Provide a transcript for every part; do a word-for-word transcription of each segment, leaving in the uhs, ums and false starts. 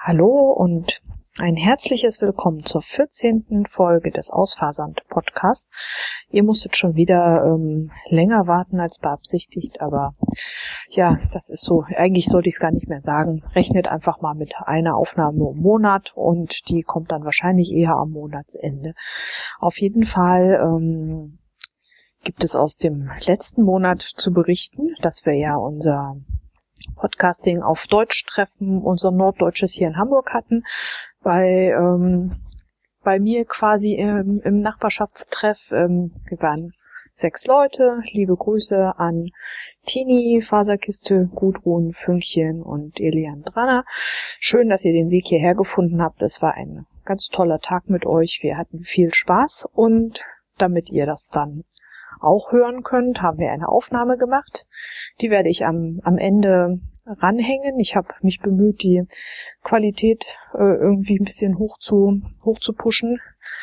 Hallo und ein herzliches Willkommen zur vierzehnten Folge des Ausfahrend-Podcasts. Ihr musstet schon wieder ähm, länger warten als beabsichtigt, aber ja, das ist so. Eigentlich sollte ich es gar nicht mehr sagen. Rechnet einfach mal mit einer Aufnahme im Monat und die kommt dann wahrscheinlich eher am Monatsende. Auf jeden Fall ähm, gibt es aus dem letzten Monat zu berichten, dass wir ja unser Podcasting auf Deutsch-Treffen, unser Norddeutsches hier in Hamburg hatten, bei ähm, bei mir quasi im, im Nachbarschaftstreff. Ähm, wir waren sechs Leute. Liebe Grüße an Tini, Faserkiste, Gudrun, Fünkchen und Eliandrana. Schön, dass ihr den Weg hierher gefunden habt. Es war ein ganz toller Tag mit euch. Wir hatten viel Spaß und damit ihr das dann auch hören könnt, haben wir eine Aufnahme gemacht. Die werde ich am, am Ende ranhängen. Ich habe mich bemüht, die Qualität äh, irgendwie ein bisschen hoch zu, hoch zu pushen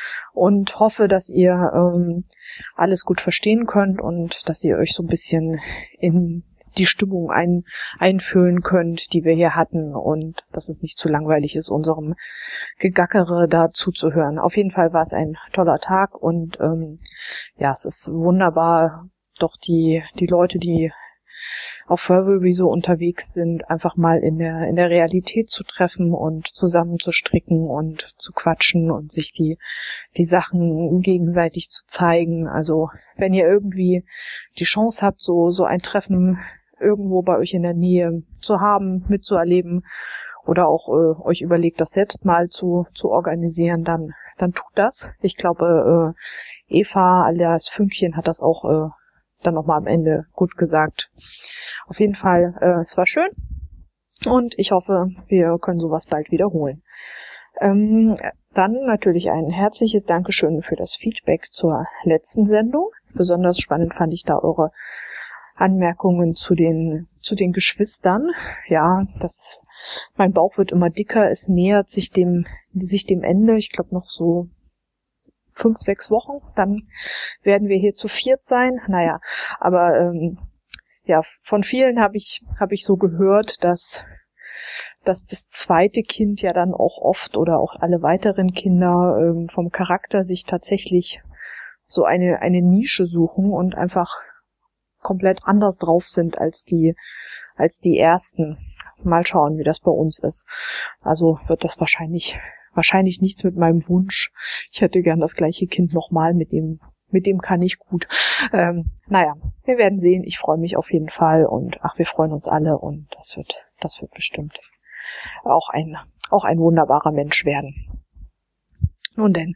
und hoffe, dass ihr ähm, alles gut verstehen könnt und dass ihr euch so ein bisschen in die Stimmung ein, einfühlen könnt, die wir hier hatten und dass es nicht zu langweilig ist, unserem Gegackere da zuzuhören. Auf jeden Fall war es ein toller Tag und ähm, ja, es ist wunderbar, doch die die Leute, die auf Furby so unterwegs sind, einfach mal in der in der Realität zu treffen und zusammen zu stricken und zu quatschen und sich die die Sachen gegenseitig zu zeigen. Also wenn ihr irgendwie die Chance habt, so so ein Treffen irgendwo bei euch in der Nähe zu haben, mitzuerleben oder auch äh, euch überlegt, das selbst mal zu zu organisieren, dann dann tut das. Ich glaube, äh, Eva alias Fünkchen hat das auch äh, dann nochmal am Ende gut gesagt. Auf jeden Fall, äh, es war schön und ich hoffe, wir können sowas bald wiederholen. Ähm, dann natürlich ein herzliches Dankeschön für das Feedback zur letzten Sendung. Besonders spannend fand ich da eure Anmerkungen zu den zu den Geschwistern. Ja, das mein Bauch wird immer dicker, es nähert sich dem sich dem Ende. Ich glaube noch so fünf, sechs Wochen, dann werden wir hier zu viert sein. Naja, aber ähm, ja, von vielen habe ich habe ich so gehört, dass dass das zweite Kind ja dann auch oft oder auch alle weiteren Kinder ähm, vom Charakter sich tatsächlich so eine eine Nische suchen und einfach komplett anders drauf sind als die als die ersten. Mal schauen, wie das bei uns ist. Also wird das wahrscheinlich wahrscheinlich nichts mit meinem Wunsch. Ich hätte gern das gleiche Kind nochmal, mit dem mit dem kann ich gut. Ähm, naja, wir werden sehen. Ich freue mich auf jeden Fall und ach, wir freuen uns alle und das wird das wird bestimmt auch ein auch ein wunderbarer Mensch werden. Nun denn.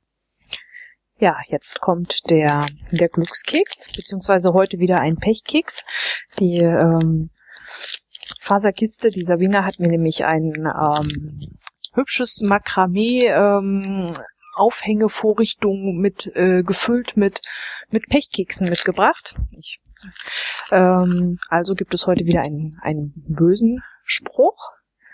Ja, jetzt kommt der der Glückskeks, beziehungsweise heute wieder ein Pechkeks. Die ähm, Faserkiste, die Sabina hat mir nämlich ein ähm, hübsches Makramee ähm, Aufhängevorrichtung mit äh, gefüllt mit mit Pechkeksen mitgebracht. Ich, ähm, also gibt es heute wieder einen einen bösen Spruch.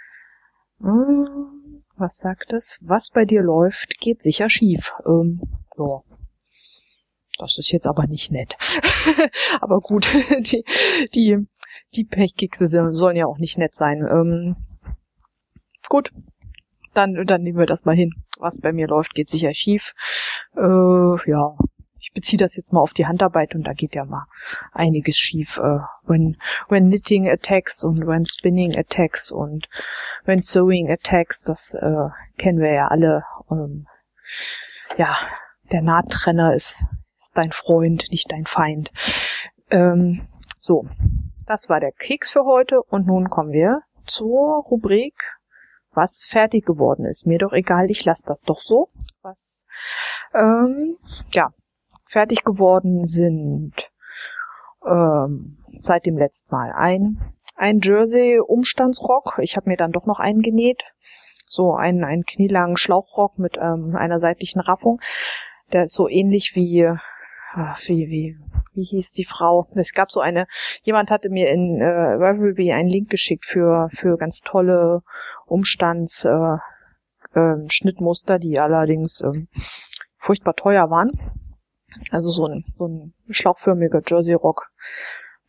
Hm, was sagt es? Was bei dir läuft, geht sicher schief. Ähm, Ja, das ist jetzt aber nicht nett. Aber gut, die, die, die Pechkekse sollen ja auch nicht nett sein. Ähm, gut, dann, dann nehmen wir das mal hin. Was bei mir läuft, geht sicher schief. Äh, ja, ich beziehe das jetzt mal auf die Handarbeit und da geht ja mal einiges schief. Äh, when, when knitting attacks und when spinning attacks und when sewing attacks, das äh, kennen wir ja alle. Ähm, ja, der Nahttrenner ist, ist dein Freund, nicht dein Feind. Ähm, so, das war der Keks für heute und nun kommen wir zur Rubrik, was fertig geworden ist. Mir doch egal, ich lasse das doch so. Was, ähm, ja, fertig geworden sind ähm, seit dem letzten Mal ein ein Jersey-Umstandsrock. Ich habe mir dann doch noch einen genäht. So einen, einen knielangen Schlauchrock mit ähm, einer seitlichen Raffung. Der ist so ähnlich wie, ach, wie, wie, wie hieß die Frau? Es gab so eine, jemand hatte mir in äh, Ravelry einen Link geschickt für, für ganz tolle Umstands, äh, äh, Schnittmuster, die allerdings äh, furchtbar teuer waren. Also so ein, so ein schlauchförmiger Jersey-Rock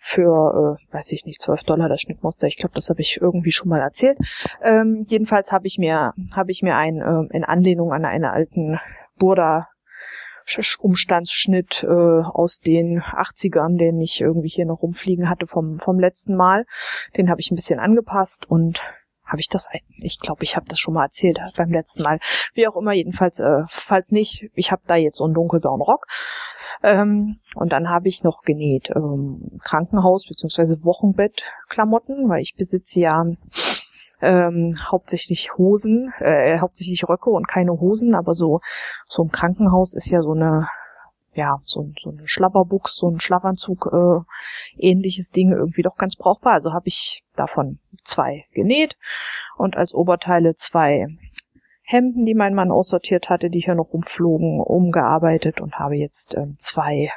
für, äh, weiß ich nicht, zwölf Dollar das Schnittmuster. Ich glaube, das habe ich irgendwie schon mal erzählt. Ähm, jedenfalls habe ich mir, habe ich mir ein, äh, in Anlehnung an einen alten Burda Umstandsschnitt äh, aus den achtzigern, den ich irgendwie hier noch rumfliegen hatte vom vom letzten Mal. Den habe ich ein bisschen angepasst und habe ich das, ich glaube, ich habe das schon mal erzählt beim letzten Mal. Wie auch immer, jedenfalls, äh, falls nicht, ich habe da jetzt so einen dunkelblauen Rock. Ähm, und dann habe ich noch genäht ähm, Krankenhaus- bzw. Wochenbettklamotten, weil ich besitze ja ähm, hauptsächlich Hosen, äh, hauptsächlich Röcke und keine Hosen, aber so so im Krankenhaus ist ja so eine, ja, so, so eine Schlabberbuchs, so ein Schlafanzug, äh, ähnliches Ding irgendwie doch ganz brauchbar. Also habe ich davon zwei genäht und als Oberteile zwei Hemden, die mein Mann aussortiert hatte, die hier noch rumflogen, umgearbeitet und habe jetzt ähm, zwei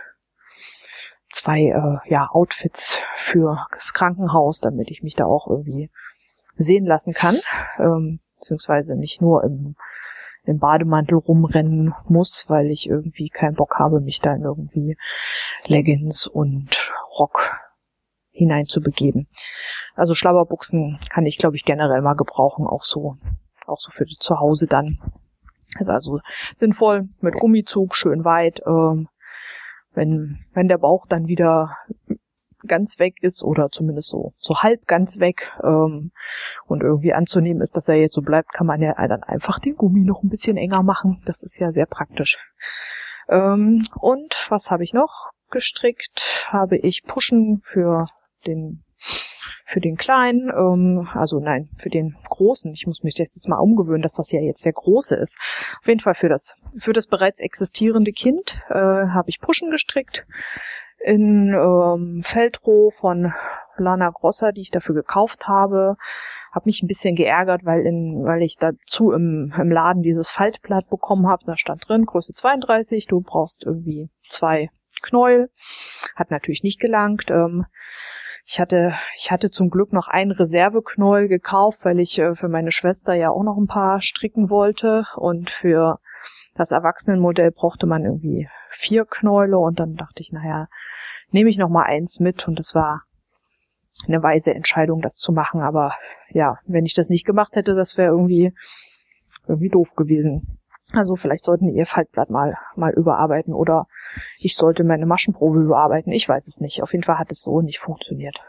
zwei äh, ja Outfits für das Krankenhaus, damit ich mich da auch irgendwie sehen lassen kann, ähm, beziehungsweise nicht nur im im Bademantel rumrennen muss, weil ich irgendwie keinen Bock habe, mich da in irgendwie Leggings und Rock hineinzubegeben. Also Schlabberbuchsen kann ich, glaube ich, generell mal gebrauchen, auch so, auch so für die zu Hause dann. Ist also sinnvoll, mit Gummizug, schön weit, ähm, wenn, wenn der Bauch dann wieder ganz weg ist oder zumindest so so halb ganz weg ähm, und irgendwie anzunehmen ist, dass er jetzt so bleibt, kann man ja dann einfach den Gummi noch ein bisschen enger machen. Das ist ja sehr praktisch. Ähm, und was habe ich noch gestrickt? Habe ich Puschen für den für den Kleinen, ähm, also nein, für den Großen. Ich muss mich jetzt mal umgewöhnen, dass das ja jetzt der Große ist. Auf jeden Fall für das für das bereits existierende Kind äh, habe ich Puschen gestrickt in ähm, Feldroh von Lana Grossa, die ich dafür gekauft habe. Habe mich ein bisschen geärgert, weil in, weil ich dazu im, im Laden dieses Faltblatt bekommen habe. Da stand drin, Größe zweiunddreißig, du brauchst irgendwie zwei Knäuel. Hat natürlich nicht gelangt. Ähm, ich hatte, ich hatte zum Glück noch einen Reserveknäuel gekauft, weil ich äh, für meine Schwester ja auch noch ein paar stricken wollte. Und für das Erwachsenenmodell brauchte man irgendwie vier Knäule. Und dann dachte ich, naja, nehme ich noch mal eins mit. Und das war eine weise Entscheidung, das zu machen. Aber ja, wenn ich das nicht gemacht hätte, das wäre irgendwie irgendwie doof gewesen. Also vielleicht sollten die ihr Faltblatt mal mal überarbeiten oder ich sollte meine Maschenprobe überarbeiten. Ich weiß es nicht. Auf jeden Fall hat es so nicht funktioniert.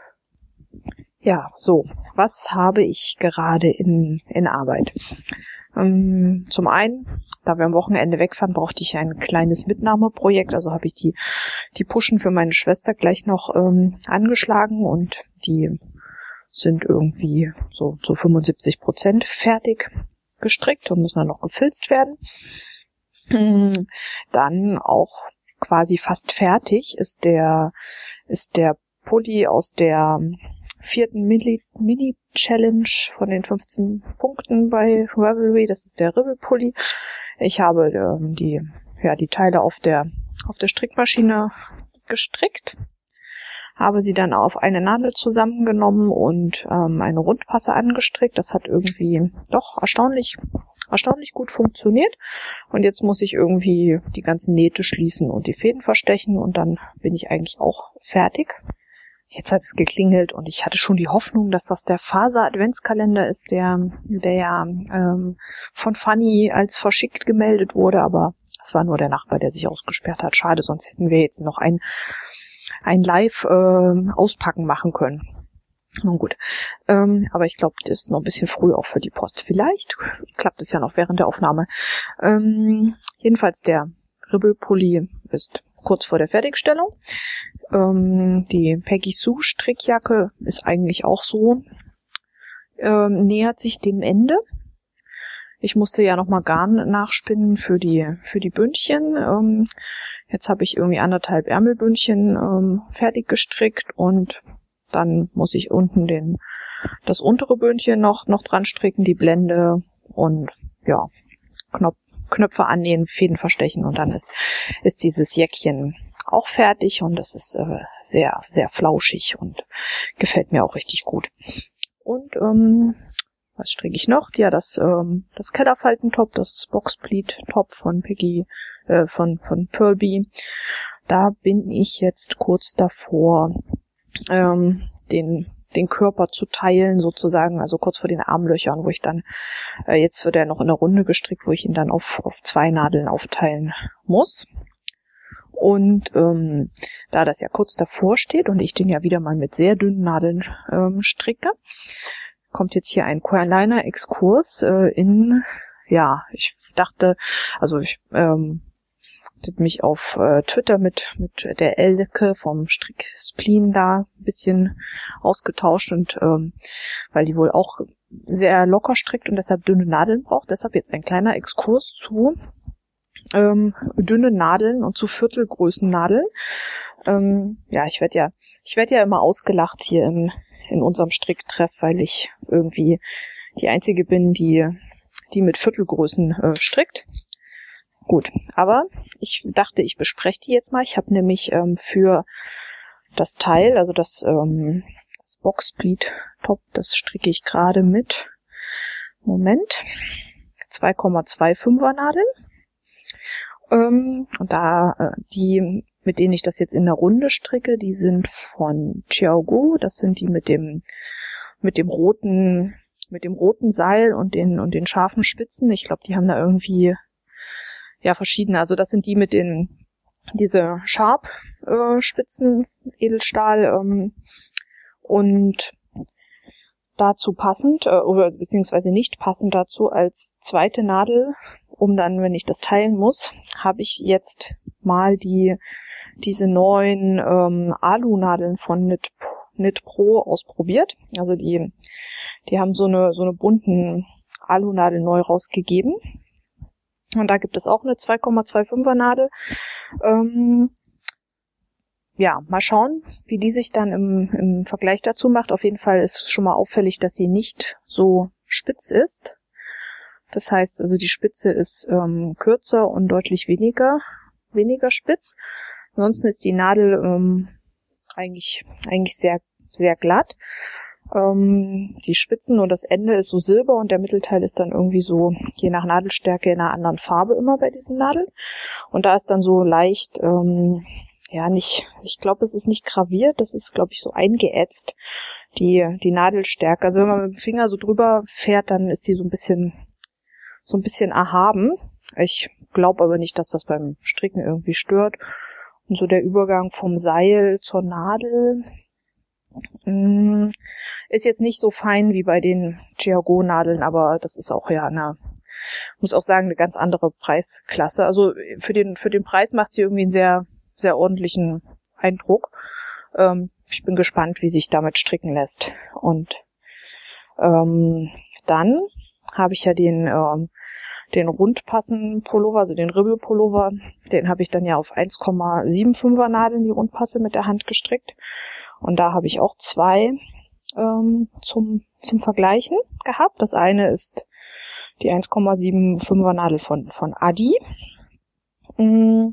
Ja, so. Was habe ich gerade in in Arbeit? Ähm, zum einen, da wir am Wochenende wegfahren, brauchte ich ein kleines Mitnahmeprojekt. Also habe ich die die Puschen für meine Schwester gleich noch ähm, angeschlagen und die sind irgendwie so zu fünfundsiebzig Prozent fertig gestrickt und müssen dann noch gefilzt werden. Dann auch quasi fast fertig ist der ist der Pulli aus der vierten Mini-Challenge von den fünfzehn Punkten bei Ravelry. Das ist der Ribbelpulli. Ich habe ähm, die ja die Teile auf der auf der Strickmaschine gestrickt, habe sie dann auf eine Nadel zusammengenommen und ähm, eine Rundpasse angestrickt. Das hat irgendwie doch erstaunlich erstaunlich gut funktioniert. Und jetzt muss ich irgendwie die ganzen Nähte schließen und die Fäden verstechen und dann bin ich eigentlich auch fertig. Jetzt hat es geklingelt und ich hatte schon die Hoffnung, dass das der Faser-Adventskalender ist, der, der ja ähm, von Fanny als verschickt gemeldet wurde, aber es war nur der Nachbar, der sich ausgesperrt hat. Schade, sonst hätten wir jetzt noch ein, ein Live-Auspacken äh, machen können. Nun gut, ähm, aber ich glaube, das ist noch ein bisschen früh auch für die Post. Vielleicht klappt es ja noch während der Aufnahme. Ähm, jedenfalls der Ribbelpulli ist kurz vor der Fertigstellung. Ähm, die Peggy Sue Strickjacke ist eigentlich auch so, ähm, nähert sich dem Ende. Ich musste ja nochmal Garn nachspinnen für die für die Bündchen. Ähm, jetzt habe ich irgendwie anderthalb Ärmelbündchen ähm, fertig gestrickt und dann muss ich unten den das untere Bündchen noch noch dran stricken, die Blende und ja Knopf, Knöpfe annähen, Fäden verstechen und dann ist ist dieses Jäckchen auch fertig und das ist äh, sehr sehr flauschig und gefällt mir auch richtig gut. Und ähm, was stricke ich noch? Ja, das ähm, das Kellerfaltentop, das Boxpleat-Top von Peggy, äh, von von Pearl Bee. Da bin ich jetzt kurz davor, ähm, den den Körper zu teilen sozusagen, also kurz vor den Armlöchern, wo ich dann, äh, jetzt wird er noch in der Runde gestrickt, wo ich ihn dann auf, auf zwei Nadeln aufteilen muss. Und ähm, da das ja kurz davor steht und ich den ja wieder mal mit sehr dünnen Nadeln ähm, stricke, kommt jetzt hier ein kleiner Exkurs äh, in, ja, ich dachte, also ich ähm, habe mich auf äh, Twitter mit mit der Elke vom Strick Spleen da ein bisschen ausgetauscht und ähm, weil die wohl auch sehr locker strickt und deshalb dünne Nadeln braucht. Deshalb jetzt ein kleiner Exkurs zu ähm, dünnen Nadeln und zu Viertelgrößen Nadeln. Ähm, ja, ich werde ja ich werde ja immer ausgelacht hier im in unserem Stricktreff, weil ich irgendwie die einzige bin, die die mit Viertelgrößen äh, strickt. Gut, aber ich dachte, ich bespreche die jetzt mal. Ich habe nämlich ähm, für das Teil, also das, ähm, das Boxspleet Top, das stricke ich gerade mit, Moment, zwei Komma fünfundzwanzig Nadeln. Ähm, und da äh, die, mit denen ich das jetzt in der Runde stricke, die sind von Xiaogu. Das sind die mit dem mit dem roten mit dem roten Seil und den und den scharfen Spitzen. Ich glaube, die haben da irgendwie ja verschiedene. Also das sind die mit den diese Sharp äh, Spitzen Edelstahl ähm, und dazu passend äh, oder beziehungsweise nicht passend dazu als zweite Nadel, um dann, wenn ich das teilen muss, habe ich jetzt mal die diese neuen ähm, Alu-Nadeln von Knit, Knit Pro ausprobiert. Also die die haben so eine so eine bunten Alu-Nadel neu rausgegeben. Und da gibt es auch eine zwei Komma fünfundzwanziger Nadel. Ähm, ja, mal schauen, wie die sich dann im, im Vergleich dazu macht. Auf jeden Fall ist schon mal auffällig, dass sie nicht so spitz ist. Das heißt, also die Spitze ist ähm, kürzer und deutlich weniger weniger spitz. Ansonsten ist die Nadel ähm, eigentlich eigentlich sehr sehr glatt. Ähm, die Spitzen und das Ende ist so silber und der Mittelteil ist dann irgendwie so, je nach Nadelstärke, in einer anderen Farbe immer bei diesen Nadeln. Und da ist dann so leicht, ähm, ja nicht, ich glaube, es ist nicht graviert, das ist, glaube ich, so eingeätzt, die die Nadelstärke. Also wenn man mit dem Finger so drüber fährt, dann ist die so ein bisschen, so ein bisschen erhaben. Ich glaube aber nicht, dass das beim Stricken irgendwie stört. Und so der Übergang vom Seil zur Nadel ist jetzt nicht so fein wie bei den Xiaogu-Nadeln, aber das ist auch ja eine, muss auch sagen, eine ganz andere Preisklasse. Also für den für den Preis macht sie irgendwie einen sehr sehr ordentlichen Eindruck. Ähm, ich bin gespannt, wie sich damit stricken lässt. Und ähm, dann habe ich ja den ähm, den Rundpassen-Pullover, also den Ribbel-Pullover, den habe ich dann ja auf eins Komma fünfundsiebziger Nadeln, die Rundpasse mit der Hand gestrickt. Und da habe ich auch zwei ähm, zum zum Vergleichen gehabt. Das eine ist die eins Komma fünfundsiebziger Nadel von von Adi. Und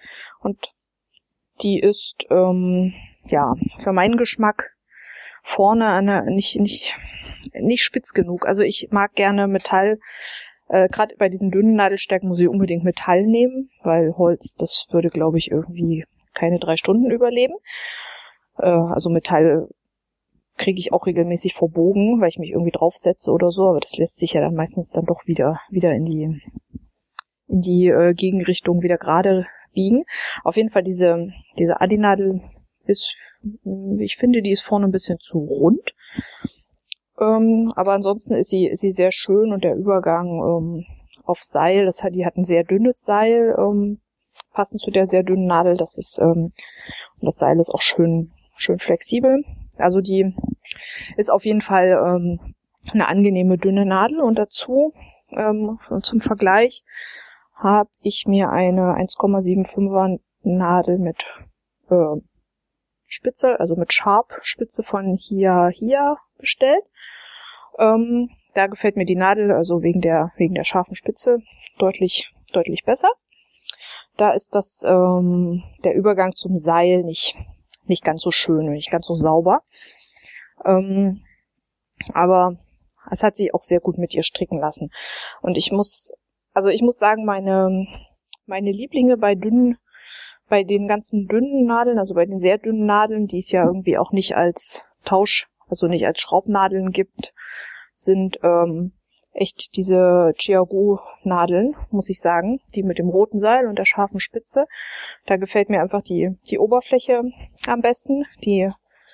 die ist ähm, ja für meinen Geschmack vorne eine, nicht nicht nicht spitz genug. Also ich mag gerne Metall. Äh, Gerade bei diesen dünnen Nadelstärken muss ich unbedingt Metall nehmen, weil Holz, das würde, glaube ich, irgendwie keine drei Stunden überleben. Also Metall kriege ich auch regelmäßig verbogen, weil ich mich irgendwie draufsetze oder so, aber das lässt sich ja dann meistens dann doch wieder wieder in die in die äh, Gegenrichtung wieder gerade biegen. Auf jeden Fall diese diese Adi-Nadel ist, ich finde, die ist vorne ein bisschen zu rund, ähm, aber ansonsten ist sie ist sie sehr schön und der Übergang ähm, auf Seil, das hat die hat ein sehr dünnes Seil, ähm, passend zu der sehr dünnen Nadel, das ist ähm, und das Seil ist auch schön schön flexibel. Also die ist auf jeden Fall ähm, eine angenehme dünne Nadel und dazu ähm, zum Vergleich habe ich mir eine eins Komma fünfundsiebziger Nadel mit äh, Spitze, also mit Sharp-Spitze von Hia Hia bestellt. Ähm, da gefällt mir die Nadel, also wegen der wegen der scharfen Spitze, deutlich deutlich besser. Da ist das ähm, der Übergang zum Seil nicht nicht ganz so schön und nicht ganz so sauber. Ähm, aber es hat sich auch sehr gut mit ihr stricken lassen. Und ich muss, also ich muss sagen, meine meine Lieblinge bei dünnen bei den ganzen dünnen Nadeln, also bei den sehr dünnen Nadeln, die es ja irgendwie auch nicht als Tausch, also nicht als Schraubnadeln gibt, sind ähm, echt diese Chiaogu-Nadeln, muss ich sagen, die mit dem roten Seil und der scharfen Spitze. Da gefällt mir einfach die die Oberfläche am besten. Die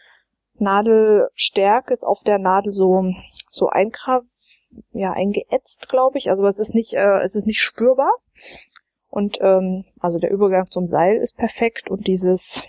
Nadelstärke ist auf der Nadel so so eingrav ja eingeätzt, glaube ich. Also es ist nicht äh, es ist nicht spürbar. Und ähm, also der Übergang zum Seil ist perfekt und dieses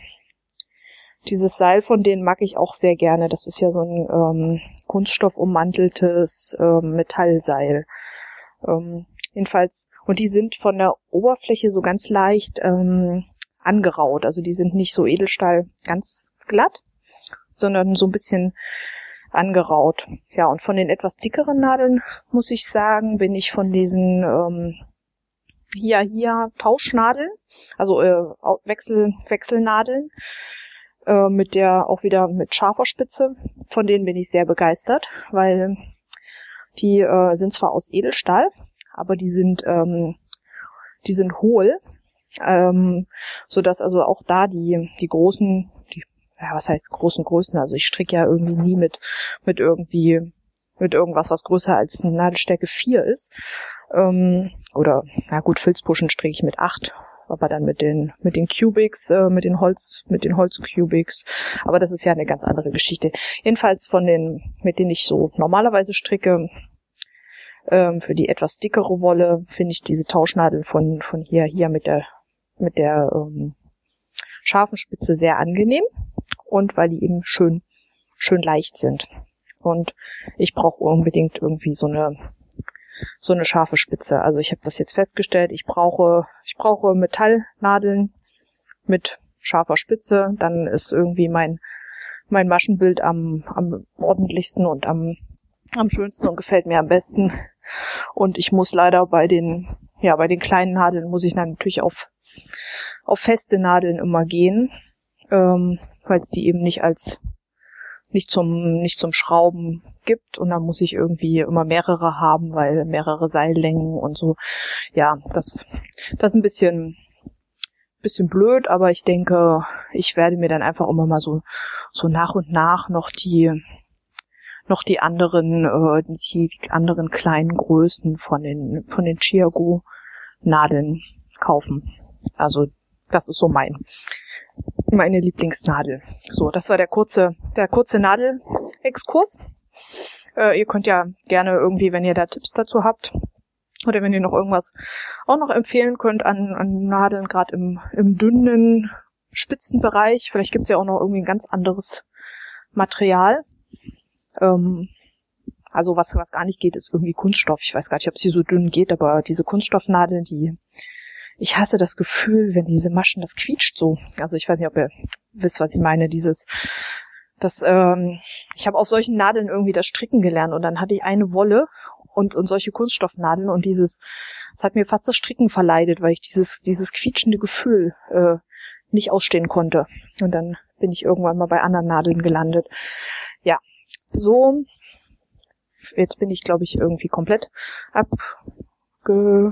dieses Seil von denen mag ich auch sehr gerne. Das ist ja so ein ähm, kunststoffummanteltes ähm, Metallseil. Ähm, jedenfalls, und die sind von der Oberfläche so ganz leicht ähm, angeraut. Also die sind nicht so Edelstahl ganz glatt, sondern so ein bisschen angeraut. Ja, und von den etwas dickeren Nadeln, muss ich sagen, bin ich von diesen ähm, hier hier Tauschnadeln, also äh, Wechsel Wechselnadeln, äh, mit der auch wieder mit scharfer Spitze, von denen bin ich sehr begeistert, weil die äh, sind zwar aus Edelstahl, aber die sind ähm, die sind hohl, ähm, so dass also auch da die die großen, die ja was heißt großen Größen, also ich stricke ja irgendwie nie mit mit irgendwie mit irgendwas, was größer als eine Nadelstärke vier ist. Ähm, oder, na gut, Filzpuschen stricke ich mit acht, aber dann mit den mit den Cubics, äh, mit den Holz, mit den Holzcubics. Aber das ist ja eine ganz andere Geschichte. Jedenfalls von den, mit denen ich so normalerweise stricke, ähm, für die etwas dickere Wolle, finde ich diese Tauschnadeln von von hier hier mit der mit der ähm, scharfen Spitze sehr angenehm und weil die eben schön schön leicht sind. Und ich brauche unbedingt irgendwie so eine so eine scharfe Spitze. Also ich habe das jetzt festgestellt, ich brauche ich brauche Metallnadeln mit scharfer Spitze, dann ist irgendwie mein mein Maschenbild am am ordentlichsten und am am schönsten und gefällt mir am besten. Und ich muss leider bei den ja bei den kleinen Nadeln muss ich dann natürlich auf auf feste Nadeln immer gehen, ähm, weil es die eben nicht als nicht zum nicht zum Schrauben gibt und dann muss ich irgendwie immer mehrere haben, weil mehrere Seillängen und so. Ja, das das ist ein bisschen bisschen blöd, aber ich denke, ich werde mir dann einfach immer mal so so nach und nach noch die noch die anderen äh, die anderen kleinen Größen von den von den Chiaogu Nadeln kaufen. Also das ist so mein meine Lieblingsnadel. So, das war der kurze, der kurze Nadelexkurs. Äh, ihr könnt ja gerne irgendwie, wenn ihr da Tipps dazu habt, oder wenn ihr noch irgendwas auch noch empfehlen könnt an, an Nadeln, gerade im, im dünnen Spitzenbereich. Vielleicht gibt's ja auch noch irgendwie ein ganz anderes Material. Ähm, also was, was gar nicht geht, ist irgendwie Kunststoff. Ich weiß gar nicht, ob es hier so dünn geht, aber diese Kunststoffnadeln, die ich hasse das Gefühl, wenn diese Maschen, das quietscht so. Also ich weiß nicht, ob ihr wisst, was ich meine. Dieses, das, ähm, ich habe auf solchen Nadeln irgendwie das Stricken gelernt und dann hatte ich eine Wolle und und solche Kunststoffnadeln und dieses, das hat mir fast das Stricken verleidet, weil ich dieses dieses quietschende Gefühl äh, nicht ausstehen konnte. Und dann bin ich irgendwann mal bei anderen Nadeln gelandet. Ja, so. Jetzt bin ich, glaube ich, irgendwie komplett abge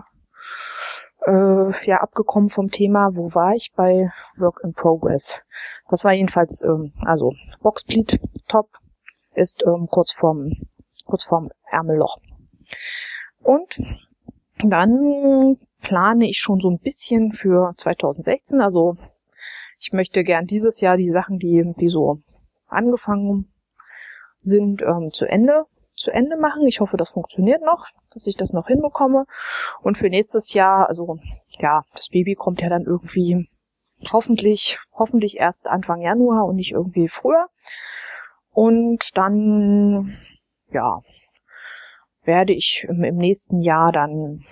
Äh, ja, abgekommen vom Thema. Wo war ich? Bei Work in Progress. Das war jedenfalls, ähm, also Boxpleat Top ist ähm, kurz vorm kurz vorm Ärmelloch. Und dann plane ich schon so ein bisschen für zweitausendsechzehn. Also ich möchte gern dieses Jahr die Sachen, die die so angefangen sind, ähm, zu Ende zu Ende machen. Ich hoffe, das funktioniert noch, dass ich das noch hinbekomme. Und für nächstes Jahr, also ja, das Baby kommt ja dann irgendwie hoffentlich, hoffentlich erst Anfang Januar und nicht irgendwie früher. Und dann, ja, werde ich im, im nächsten Jahr dann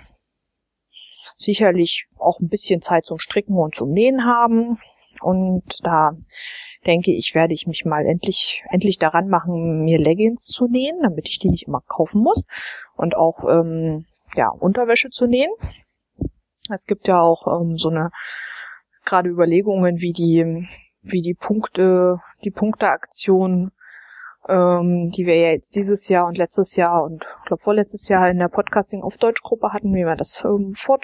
sicherlich auch ein bisschen Zeit zum Stricken und zum Nähen haben. Und da denke ich, werde ich mich mal endlich endlich daran machen, mir Leggings zu nähen, damit ich die nicht immer kaufen muss. Und auch ähm, ja Unterwäsche zu nähen. Es gibt ja auch ähm, so eine gerade Überlegungen, wie die wie die Punkte die Punkteaktion, ähm, die wir ja jetzt dieses Jahr und letztes Jahr und ich glaube vorletztes Jahr in der Podcasting auf Deutsch Gruppe hatten, wie wir das ähm, fort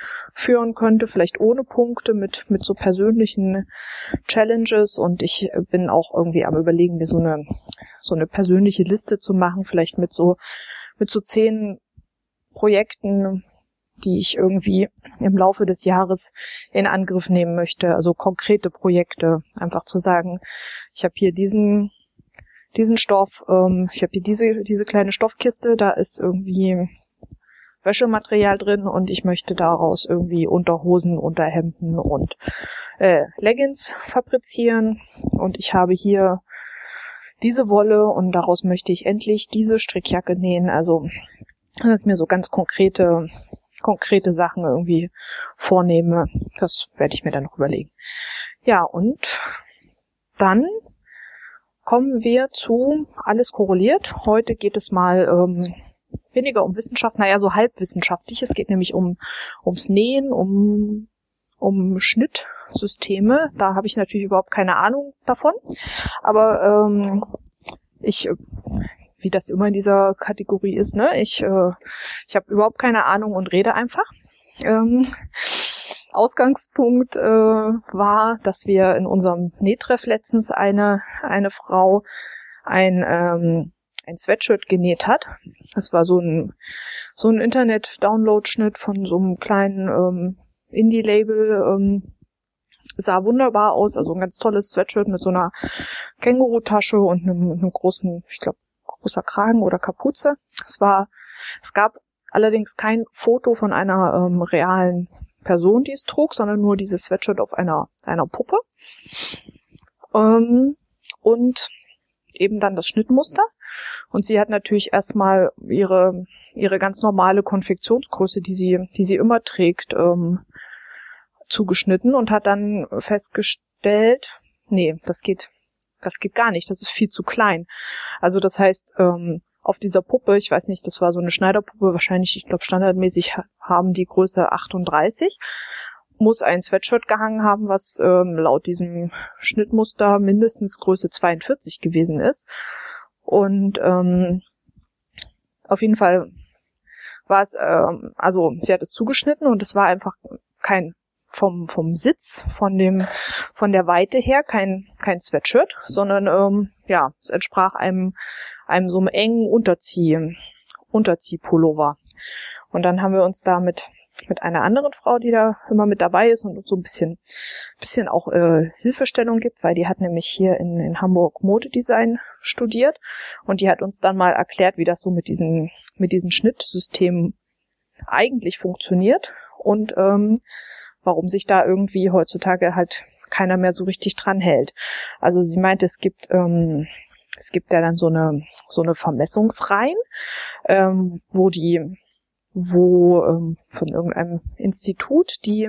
führen könnte, vielleicht ohne Punkte, mit mit so persönlichen Challenges. Und ich bin auch irgendwie am Überlegen, mir so eine so eine persönliche Liste zu machen, vielleicht mit so mit so zehn Projekten, die ich irgendwie im Laufe des Jahres in Angriff nehmen möchte, also konkrete Projekte, einfach zu sagen, ich habe hier diesen diesen Stoff, ähm, ich habe hier diese diese kleine Stoffkiste, da ist irgendwie Wäschematerial drin und ich möchte daraus irgendwie Unterhosen, Unterhemden und äh, Leggings fabrizieren und ich habe hier diese Wolle und daraus möchte ich endlich diese Strickjacke nähen. Also, dass ich mir so ganz konkrete konkrete Sachen irgendwie vornehme, das werde ich mir dann noch überlegen. Ja, und dann kommen wir zu alles korreliert. Heute geht es mal ähm, weniger um Wissenschaft, naja, so halbwissenschaftlich. Es geht nämlich um ums Nähen, um um Schnittsysteme. Da habe ich natürlich überhaupt keine Ahnung davon. Aber ähm, ich, wie das immer in dieser Kategorie ist, ne, ich äh, ich habe überhaupt keine Ahnung und rede einfach. Ähm, Ausgangspunkt äh, war, dass wir in unserem Nähtreff letztens eine eine Frau ein ähm, ein Sweatshirt genäht hat. Das war so ein so ein Internet-Download-Schnitt von so einem kleinen ähm, Indie-Label. Ähm, sah wunderbar aus, also ein ganz tolles Sweatshirt mit so einer Känguru-Tasche und einem, einem großen, ich glaube, großer Kragen oder Kapuze. Es war, es gab allerdings kein Foto von einer ähm, realen Person, die es trug, sondern nur dieses Sweatshirt auf einer einer Puppe. Ähm, und eben dann das Schnittmuster. Und sie hat natürlich erstmal ihre ihre ganz normale Konfektionsgröße, die sie die sie immer trägt, ähm, zugeschnitten und hat dann festgestellt, nee, das geht das geht gar nicht, das ist viel zu klein. Also das heißt, ähm, auf dieser Puppe, ich weiß nicht, das war so eine Schneiderpuppe, wahrscheinlich, ich glaube standardmäßig haben die Größe achtunddreißig, muss ein Sweatshirt gehangen haben, was ähm, laut diesem Schnittmuster mindestens Größe zweiundvierzig gewesen ist. Und ähm, auf jeden Fall war es, ähm, also sie hat es zugeschnitten und es war einfach kein vom vom Sitz, von dem von der Weite her kein kein Sweatshirt, sondern ähm, ja, es entsprach einem einem so einem engen Unterzieh Unterziehpullover. Und dann haben wir uns da mit mit einer anderen Frau, die da immer mit dabei ist und uns so ein bisschen bisschen auch äh, Hilfestellung gibt, weil die hat nämlich hier in in Hamburg Modedesign studiert und die hat uns dann mal erklärt, wie das so mit diesen mit diesen Schnittsystemen eigentlich funktioniert und ähm, warum sich da irgendwie heutzutage halt keiner mehr so richtig dran hält. Also sie meinte, es gibt ähm, es gibt ja dann so eine so eine Vermessungsreihen, ähm, wo die wo ähm, von irgendeinem Institut die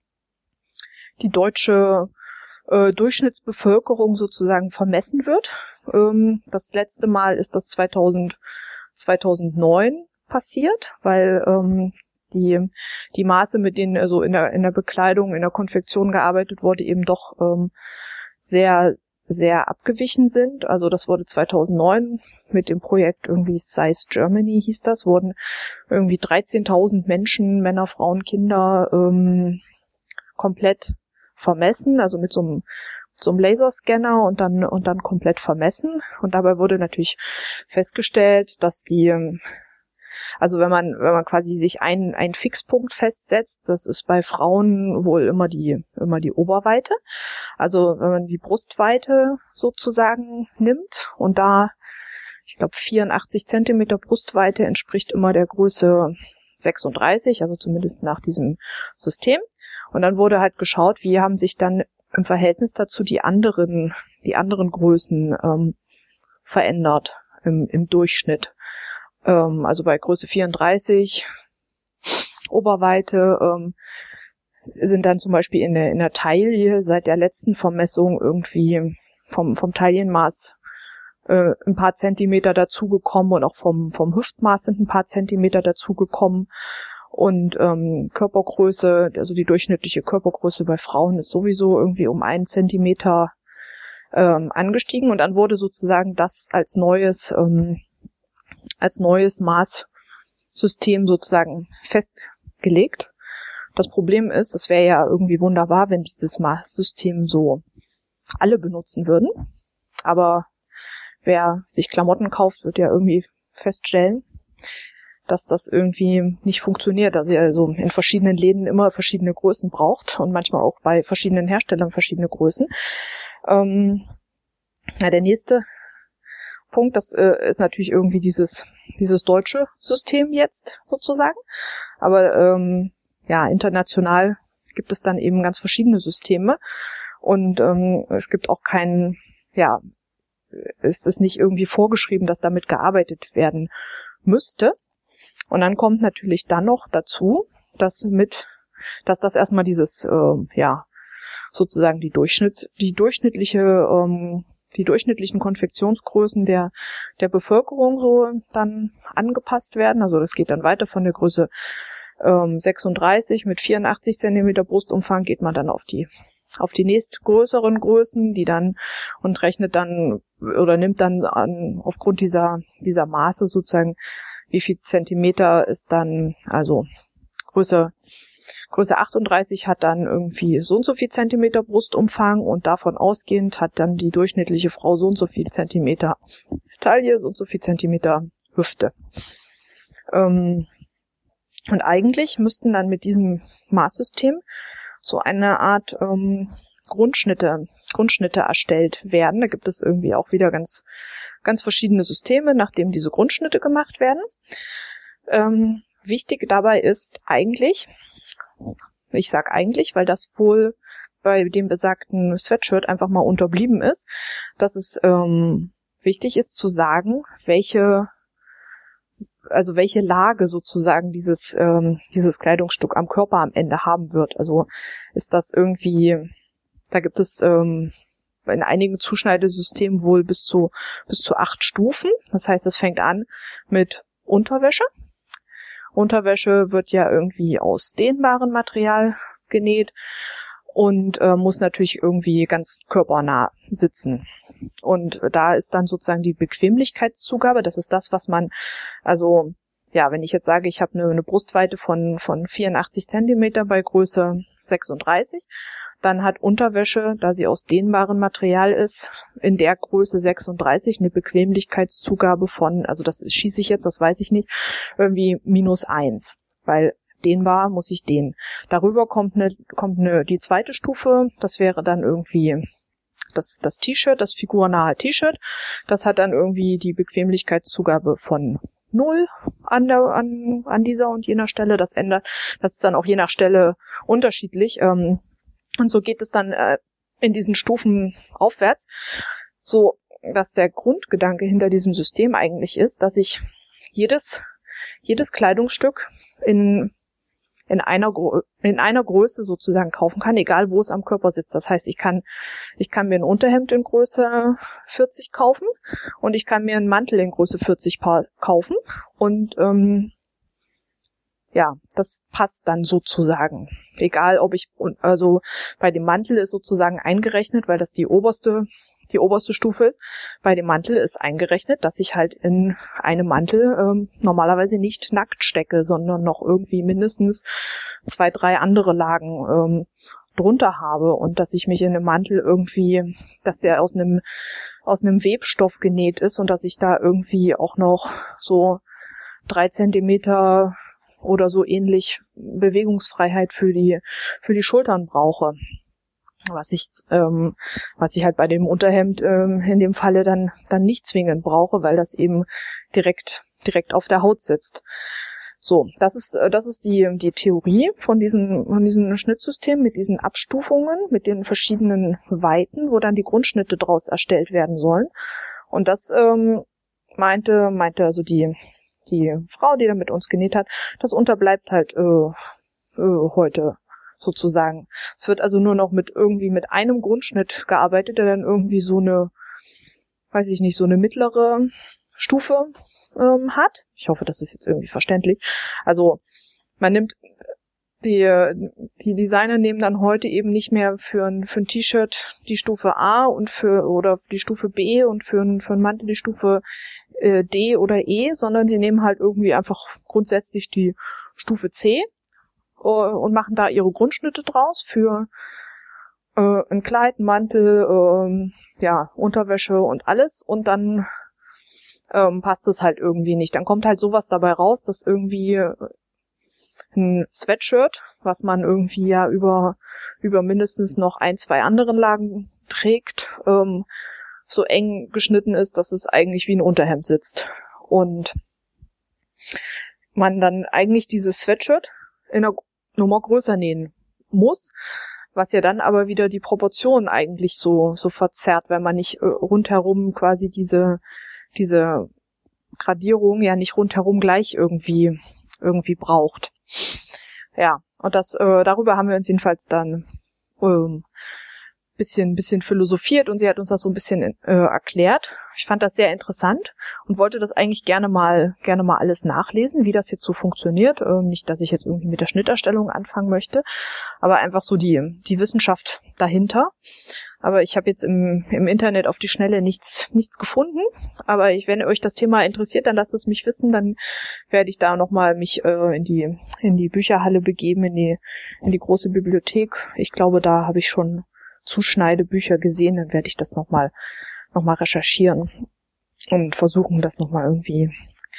die deutsche äh, Durchschnittsbevölkerung sozusagen vermessen wird. Ähm, das letzte Mal ist das zweitausend, zweitausendneun passiert, weil ähm, die die Maße, mit denen also in der in der Bekleidung, in der Konfektion gearbeitet wurde, eben doch ähm, sehr sehr abgewichen sind. Also das wurde zweitausendneun mit dem Projekt irgendwie Size Germany hieß das, wurden irgendwie dreizehntausend Menschen, Männer, Frauen, Kinder ähm, komplett vermessen, also mit so einem so einem Laserscanner und dann und dann komplett vermessen. Und dabei wurde natürlich festgestellt, dass die Also wenn man wenn man quasi sich einen einen Fixpunkt festsetzt, das ist bei Frauen wohl immer die immer die Oberweite. Also wenn man die Brustweite sozusagen nimmt und da, ich glaube vierundachtzig Zentimeter Brustweite entspricht immer der Größe sechsunddreißig, also zumindest nach diesem System. Und dann wurde halt geschaut, wie haben sich dann im Verhältnis dazu die anderen die anderen Größen ähm, verändert im im Durchschnitt. Also bei Größe vierunddreißig Oberweite ähm, sind dann zum Beispiel in der in der Taille seit der letzten Vermessung irgendwie vom vom Taillenmaß äh, ein paar Zentimeter dazugekommen und auch vom vom Hüftmaß sind ein paar Zentimeter dazugekommen und ähm, Körpergröße, also die durchschnittliche Körpergröße bei Frauen ist sowieso irgendwie um einen Zentimeter ähm, angestiegen und dann wurde sozusagen das als neues ähm, als neues Maßsystem sozusagen festgelegt. Das Problem ist, es wäre ja irgendwie wunderbar, wenn dieses Maßsystem so alle benutzen würden. Aber wer sich Klamotten kauft, wird ja irgendwie feststellen, dass das irgendwie nicht funktioniert, dass ihr also in verschiedenen Läden immer verschiedene Größen braucht und manchmal auch bei verschiedenen Herstellern verschiedene Größen. Ähm, ja, der nächste Punkt, das äh, ist natürlich irgendwie dieses dieses deutsche System jetzt sozusagen. Aber ähm, ja, international gibt es dann eben ganz verschiedene Systeme und ähm, es gibt auch keinen, ja, es ist nicht irgendwie vorgeschrieben, dass damit gearbeitet werden müsste. Und dann kommt natürlich dann noch dazu, dass mit, dass das erstmal dieses, äh, ja, sozusagen die Durchschnitt, die durchschnittliche, ähm, die durchschnittlichen Konfektionsgrößen der der Bevölkerung so dann angepasst werden. Also das geht dann weiter von der Größe ähm, sechsunddreißig mit vierundachtzig Zentimeter Brustumfang geht man dann auf die auf die nächstgrößeren Größen, die dann und rechnet dann oder nimmt dann an aufgrund dieser dieser Maße sozusagen, wie viel Zentimeter ist dann, also Größe Größe achtunddreißig hat dann irgendwie so und so viel Zentimeter Brustumfang und davon ausgehend hat dann die durchschnittliche Frau so und so viel Zentimeter Taille, so und so viel Zentimeter Hüfte. Ähm, und eigentlich müssten dann mit diesem Maßsystem so eine Art ähm, Grundschnitte, Grundschnitte erstellt werden. Da gibt es irgendwie auch wieder ganz, ganz verschiedene Systeme, nachdem diese Grundschnitte gemacht werden. Ähm, wichtig dabei ist eigentlich, ich sag eigentlich, weil das wohl bei dem besagten Sweatshirt einfach mal unterblieben ist, dass es ähm, wichtig ist zu sagen, welche, also welche Lage sozusagen dieses ähm, dieses Kleidungsstück am Körper am Ende haben wird. Also ist das irgendwie, da gibt es ähm, in einigen Zuschneidesystemen wohl bis zu bis zu acht Stufen. Das heißt, es fängt an mit Unterwäsche. Unterwäsche wird ja irgendwie aus dehnbarem Material genäht und äh, muss natürlich irgendwie ganz körpernah sitzen. Und da ist dann sozusagen die Bequemlichkeitszugabe, das ist das, was man, also ja, wenn ich jetzt sage, ich habe eine, eine Brustweite von von vierundachtzig Zentimeter bei Größe sechsunddreißig, dann hat Unterwäsche, da sie aus dehnbarem Material ist, in der Größe sechsunddreißig eine Bequemlichkeitszugabe von, also das schieße ich jetzt, das weiß ich nicht, irgendwie minus eins, weil dehnbar muss ich dehnen. Darüber kommt eine, kommt eine, die zweite Stufe, das wäre dann irgendwie das, das T-Shirt, das figurnahe T-Shirt, das hat dann irgendwie die Bequemlichkeitszugabe von null an der, an, an dieser und jener Stelle, das ändert, das ist dann auch je nach Stelle unterschiedlich, ähm, und so geht es dann äh, in diesen Stufen aufwärts, so dass der Grundgedanke hinter diesem System eigentlich ist, dass ich jedes jedes Kleidungsstück in in einer Gro- in einer Größe sozusagen kaufen kann, egal wo es am Körper sitzt. Das heißt, ich kann ich kann mir ein Unterhemd in Größe vierzig kaufen und ich kann mir einen Mantel in Größe vierzig pa- kaufen und ähm, ja, das passt dann sozusagen. Egal, ob ich, also bei dem Mantel ist sozusagen eingerechnet, weil das die oberste, die oberste Stufe ist. Bei dem Mantel ist eingerechnet, dass ich halt in einem Mantel ähm, normalerweise nicht nackt stecke, sondern noch irgendwie mindestens zwei, drei andere Lagen ähm, drunter habe und dass ich mich in einem Mantel irgendwie, dass der aus einem, aus einem Webstoff genäht ist und dass ich da irgendwie auch noch so drei Zentimeter oder so ähnlich Bewegungsfreiheit für die für die Schultern brauche, was ich ähm, was ich halt bei dem Unterhemd ähm, in dem Falle dann dann nicht zwingend brauche, weil das eben direkt direkt auf der Haut sitzt. So, das ist das ist die die Theorie von diesem von diesem Schnittsystem mit diesen Abstufungen, mit den verschiedenen Weiten, wo dann die Grundschnitte draus erstellt werden sollen. Und das ähm, meinte meinte also die die Frau, die da mit uns genäht hat, das unterbleibt halt äh, äh, heute sozusagen. Es wird also nur noch mit irgendwie mit einem Grundschnitt gearbeitet, der dann irgendwie so eine, weiß ich nicht, so eine mittlere Stufe ähm, hat. Ich hoffe, das ist jetzt irgendwie verständlich. Also man nimmt die die Designer nehmen dann heute eben nicht mehr für ein für ein T-Shirt die Stufe A und für oder die Stufe B und für ein für ein Mantel die Stufe äh, D oder E, sondern sie nehmen halt irgendwie einfach grundsätzlich die Stufe C äh, und machen da ihre Grundschnitte draus für äh, ein Kleid, einen Mantel, äh, ja, Unterwäsche und alles. Und dann ähm, passt es halt irgendwie nicht. Dann kommt halt sowas dabei raus, dass irgendwie ein Sweatshirt, was man irgendwie ja über über mindestens noch ein, zwei anderen Lagen trägt, ähm, so eng geschnitten ist, dass es eigentlich wie ein Unterhemd sitzt. Und man dann eigentlich dieses Sweatshirt in einer Nummer größer nähen muss, was ja dann aber wieder die Proportionen eigentlich so so verzerrt, wenn man nicht äh, rundherum quasi diese diese Gradierung ja nicht rundherum gleich irgendwie irgendwie braucht. Ja, und das äh, darüber haben wir uns jedenfalls dann ähm, bisschen bisschen philosophiert und sie hat uns das so ein bisschen äh, erklärt. Ich fand das sehr interessant und wollte das eigentlich gerne mal gerne mal alles nachlesen, wie das jetzt so funktioniert. Äh, nicht, dass ich jetzt irgendwie mit der Schnitterstellung anfangen möchte, aber einfach so die die Wissenschaft dahinter. Aber ich habe jetzt im im Internet auf die Schnelle nichts nichts gefunden. Aber ich, wenn euch das Thema interessiert, dann lasst es mich wissen. Dann werde ich da nochmal mich äh, in die in die Bücherhalle begeben, in die in die große Bibliothek. Ich glaube, da habe ich schon Zuschneidebücher gesehen. Dann werde ich das nochmal noch mal recherchieren und versuchen, das nochmal irgendwie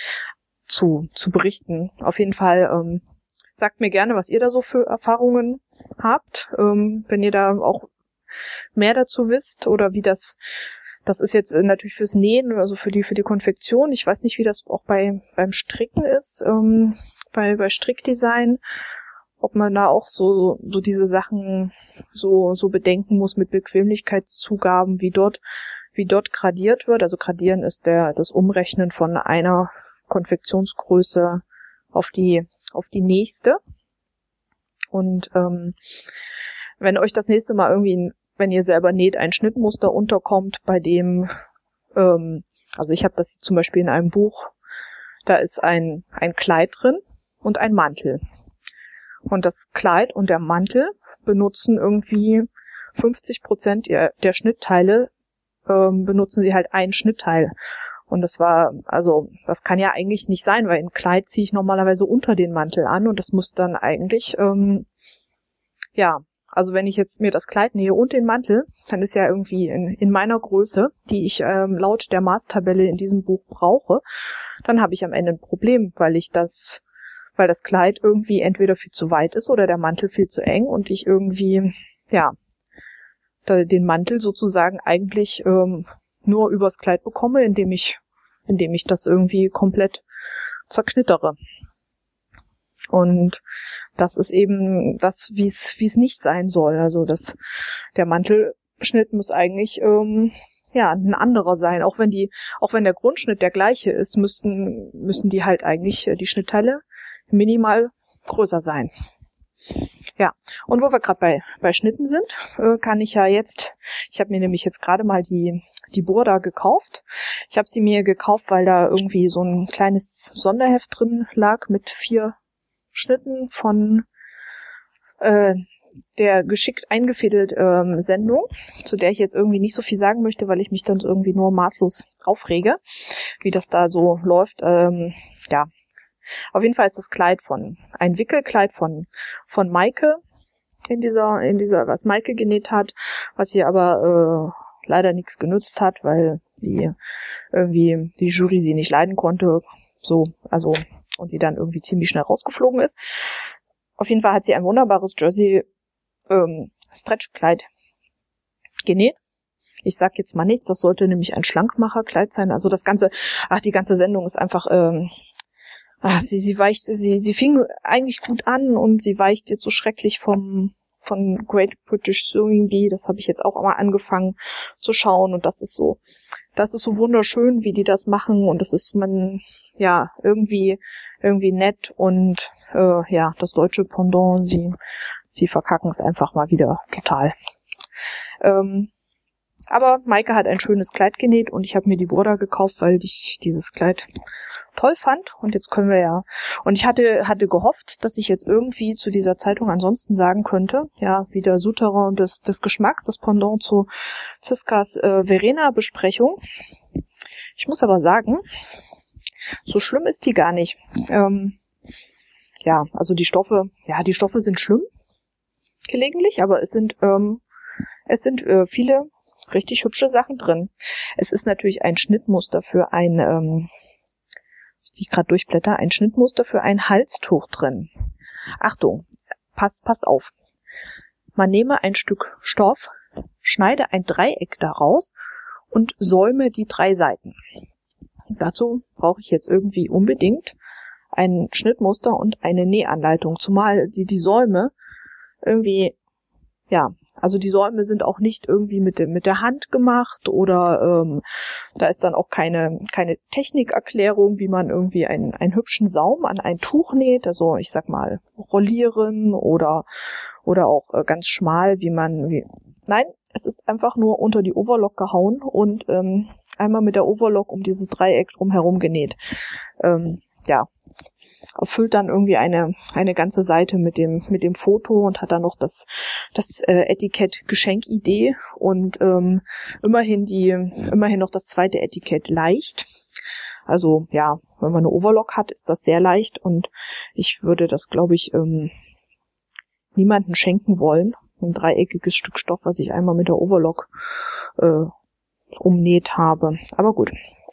zu zu berichten. Auf jeden Fall ähm, sagt mir gerne, was ihr da so für Erfahrungen habt, ähm, wenn ihr da auch mehr dazu wisst oder wie das, das ist jetzt natürlich fürs Nähen, also für die für die Konfektion. Ich weiß nicht, wie das auch bei beim Stricken ist, ähm, bei bei Strickdesign, ob man da auch so so diese Sachen so so bedenken muss mit Bequemlichkeitszugaben, wie dort wie dort gradiert wird. Also gradieren ist der das Umrechnen von einer Konfektionsgröße auf die auf die nächste. Und ähm, wenn euch das nächste Mal irgendwie, wenn ihr selber näht, ein Schnittmuster unterkommt, bei dem, ähm, also ich habe das zum Beispiel in einem Buch, da ist ein ein Kleid drin und ein Mantel. Und das Kleid und der Mantel benutzen irgendwie fünfzig Prozent der Schnittteile, ähm, benutzen sie halt ein Schnittteil. Und das war, also das kann ja eigentlich nicht sein, weil ein Kleid ziehe ich normalerweise unter den Mantel an und das muss dann eigentlich, ähm, ja, also wenn ich jetzt mir das Kleid nähe und den Mantel, dann ist ja irgendwie in, in meiner Größe, die ich ähm, laut der Maßtabelle in diesem Buch brauche, dann habe ich am Ende ein Problem, weil ich das, weil das Kleid irgendwie entweder viel zu weit ist oder der Mantel viel zu eng und ich irgendwie, ja, da, den Mantel sozusagen eigentlich ähm, nur übers Kleid bekomme, indem ich, indem ich das irgendwie komplett zerknittere. Und das ist eben das, wie es wie es nicht sein soll. Also das, der Mantelschnitt muss eigentlich ähm, ja ein anderer sein. Auch wenn die, auch wenn der Grundschnitt der gleiche ist, müssen müssen die halt eigentlich äh, die Schnittteile minimal größer sein. Ja, und wo wir gerade bei bei Schnitten sind, äh, kann ich ja jetzt, ich habe mir nämlich jetzt gerade mal die die Burda gekauft. Ich habe sie mir gekauft, weil da irgendwie so ein kleines Sonderheft drin lag mit vier Schnitten von äh, der geschickt eingefädelt ähm, Sendung, zu der ich jetzt irgendwie nicht so viel sagen möchte, weil ich mich dann irgendwie nur maßlos aufrege, wie das da so läuft. Ähm, ja, auf jeden Fall ist das Kleid von, ein Wickelkleid von von Maike in dieser, in dieser, was Maike genäht hat, was ihr aber äh, leider nichts genützt hat, weil sie irgendwie die Jury sie nicht leiden konnte, so, also und sie dann irgendwie ziemlich schnell rausgeflogen ist. Auf jeden Fall hat sie ein wunderbares Jersey ähm, Stretchkleid genäht. Ich sag jetzt mal nichts, das sollte nämlich ein Schlankmacherkleid sein. Also das ganze, ach, die ganze Sendung ist einfach, ähm, ach, sie, sie weicht, sie, sie fing eigentlich gut an und sie weicht jetzt so schrecklich vom von Great British Sewing Bee. Das habe ich jetzt auch mal angefangen zu schauen und das ist so, das ist so wunderschön, wie die das machen und das ist man ja irgendwie irgendwie nett und äh, ja das deutsche Pendant, sie sie verkacken es einfach mal wieder total. Ähm, aber Maike hat ein schönes Kleid genäht und ich habe mir die Burda gekauft, weil ich dieses Kleid toll fand und jetzt können wir ja und ich hatte hatte gehofft, dass ich jetzt irgendwie zu dieser Zeitung ansonsten sagen könnte, ja, wie der Souterrain des des Geschmacks, das Pendant zu Ziskas äh, Verena Besprechung. Ich muss aber sagen, so schlimm ist die gar nicht. Ähm, ja, also die Stoffe, ja, die Stoffe sind schlimm, gelegentlich, aber es sind, ähm, es sind äh, viele richtig hübsche Sachen drin. Es ist natürlich ein Schnittmuster für ein, ähm, ich gerade durchblätter, ein Schnittmuster für ein Halstuch drin. Achtung, passt, passt auf. Man nehme ein Stück Stoff, schneide ein Dreieck daraus und säume die drei Seiten. Dazu brauche ich jetzt irgendwie unbedingt ein Schnittmuster und eine Nähanleitung, zumal sie die Säume irgendwie, ja, also die Säume sind auch nicht irgendwie mit, de, mit der Hand gemacht oder ähm, da ist dann auch keine, keine Technikerklärung, wie man irgendwie einen, einen hübschen Saum an ein Tuch näht, also ich sag mal rollieren oder, oder auch äh, ganz schmal, wie man, wie, nein, es ist einfach nur unter die Overlock gehauen und ähm, einmal mit der Overlock um dieses Dreieck drumherum genäht. Ähm, ja, erfüllt dann irgendwie eine eine ganze Seite mit dem mit dem Foto und hat dann noch das das äh, Etikett Geschenkidee und ähm, immerhin die immerhin noch das zweite Etikett leicht. Also ja, wenn man eine Overlock hat, ist das sehr leicht und ich würde das, glaube ich, ähm, niemandem schenken wollen. Ein dreieckiges Stück Stoff, was ich einmal mit der Overlock äh, umnäht habe. Aber gut.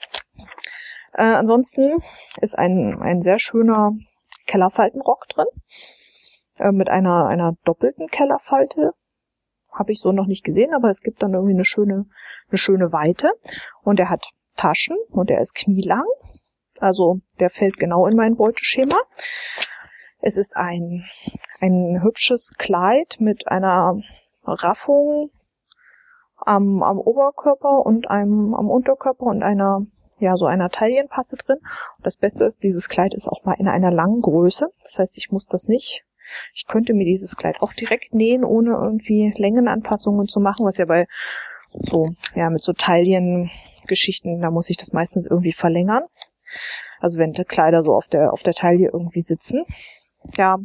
Äh, ansonsten ist ein ein sehr schöner Kellerfaltenrock drin. Äh, mit einer einer doppelten Kellerfalte. Habe ich so noch nicht gesehen, aber es gibt dann irgendwie eine schöne eine schöne Weite. Und er hat Taschen und er ist knielang. Also der fällt genau in mein Beuteschema. Es ist ein ein hübsches Kleid mit einer Raffung am, am Oberkörper und einem am Unterkörper und einer, ja, so einer Taillenpasse drin. Und das Beste ist, dieses Kleid ist auch mal in einer langen Größe. Das heißt, ich muss das nicht, ich könnte mir dieses Kleid auch direkt nähen, ohne irgendwie Längenanpassungen zu machen, was ja bei so, ja, mit so Taillengeschichten, da muss ich das meistens irgendwie verlängern. Also wenn die Kleider so auf der, auf der Taille irgendwie sitzen. Ja,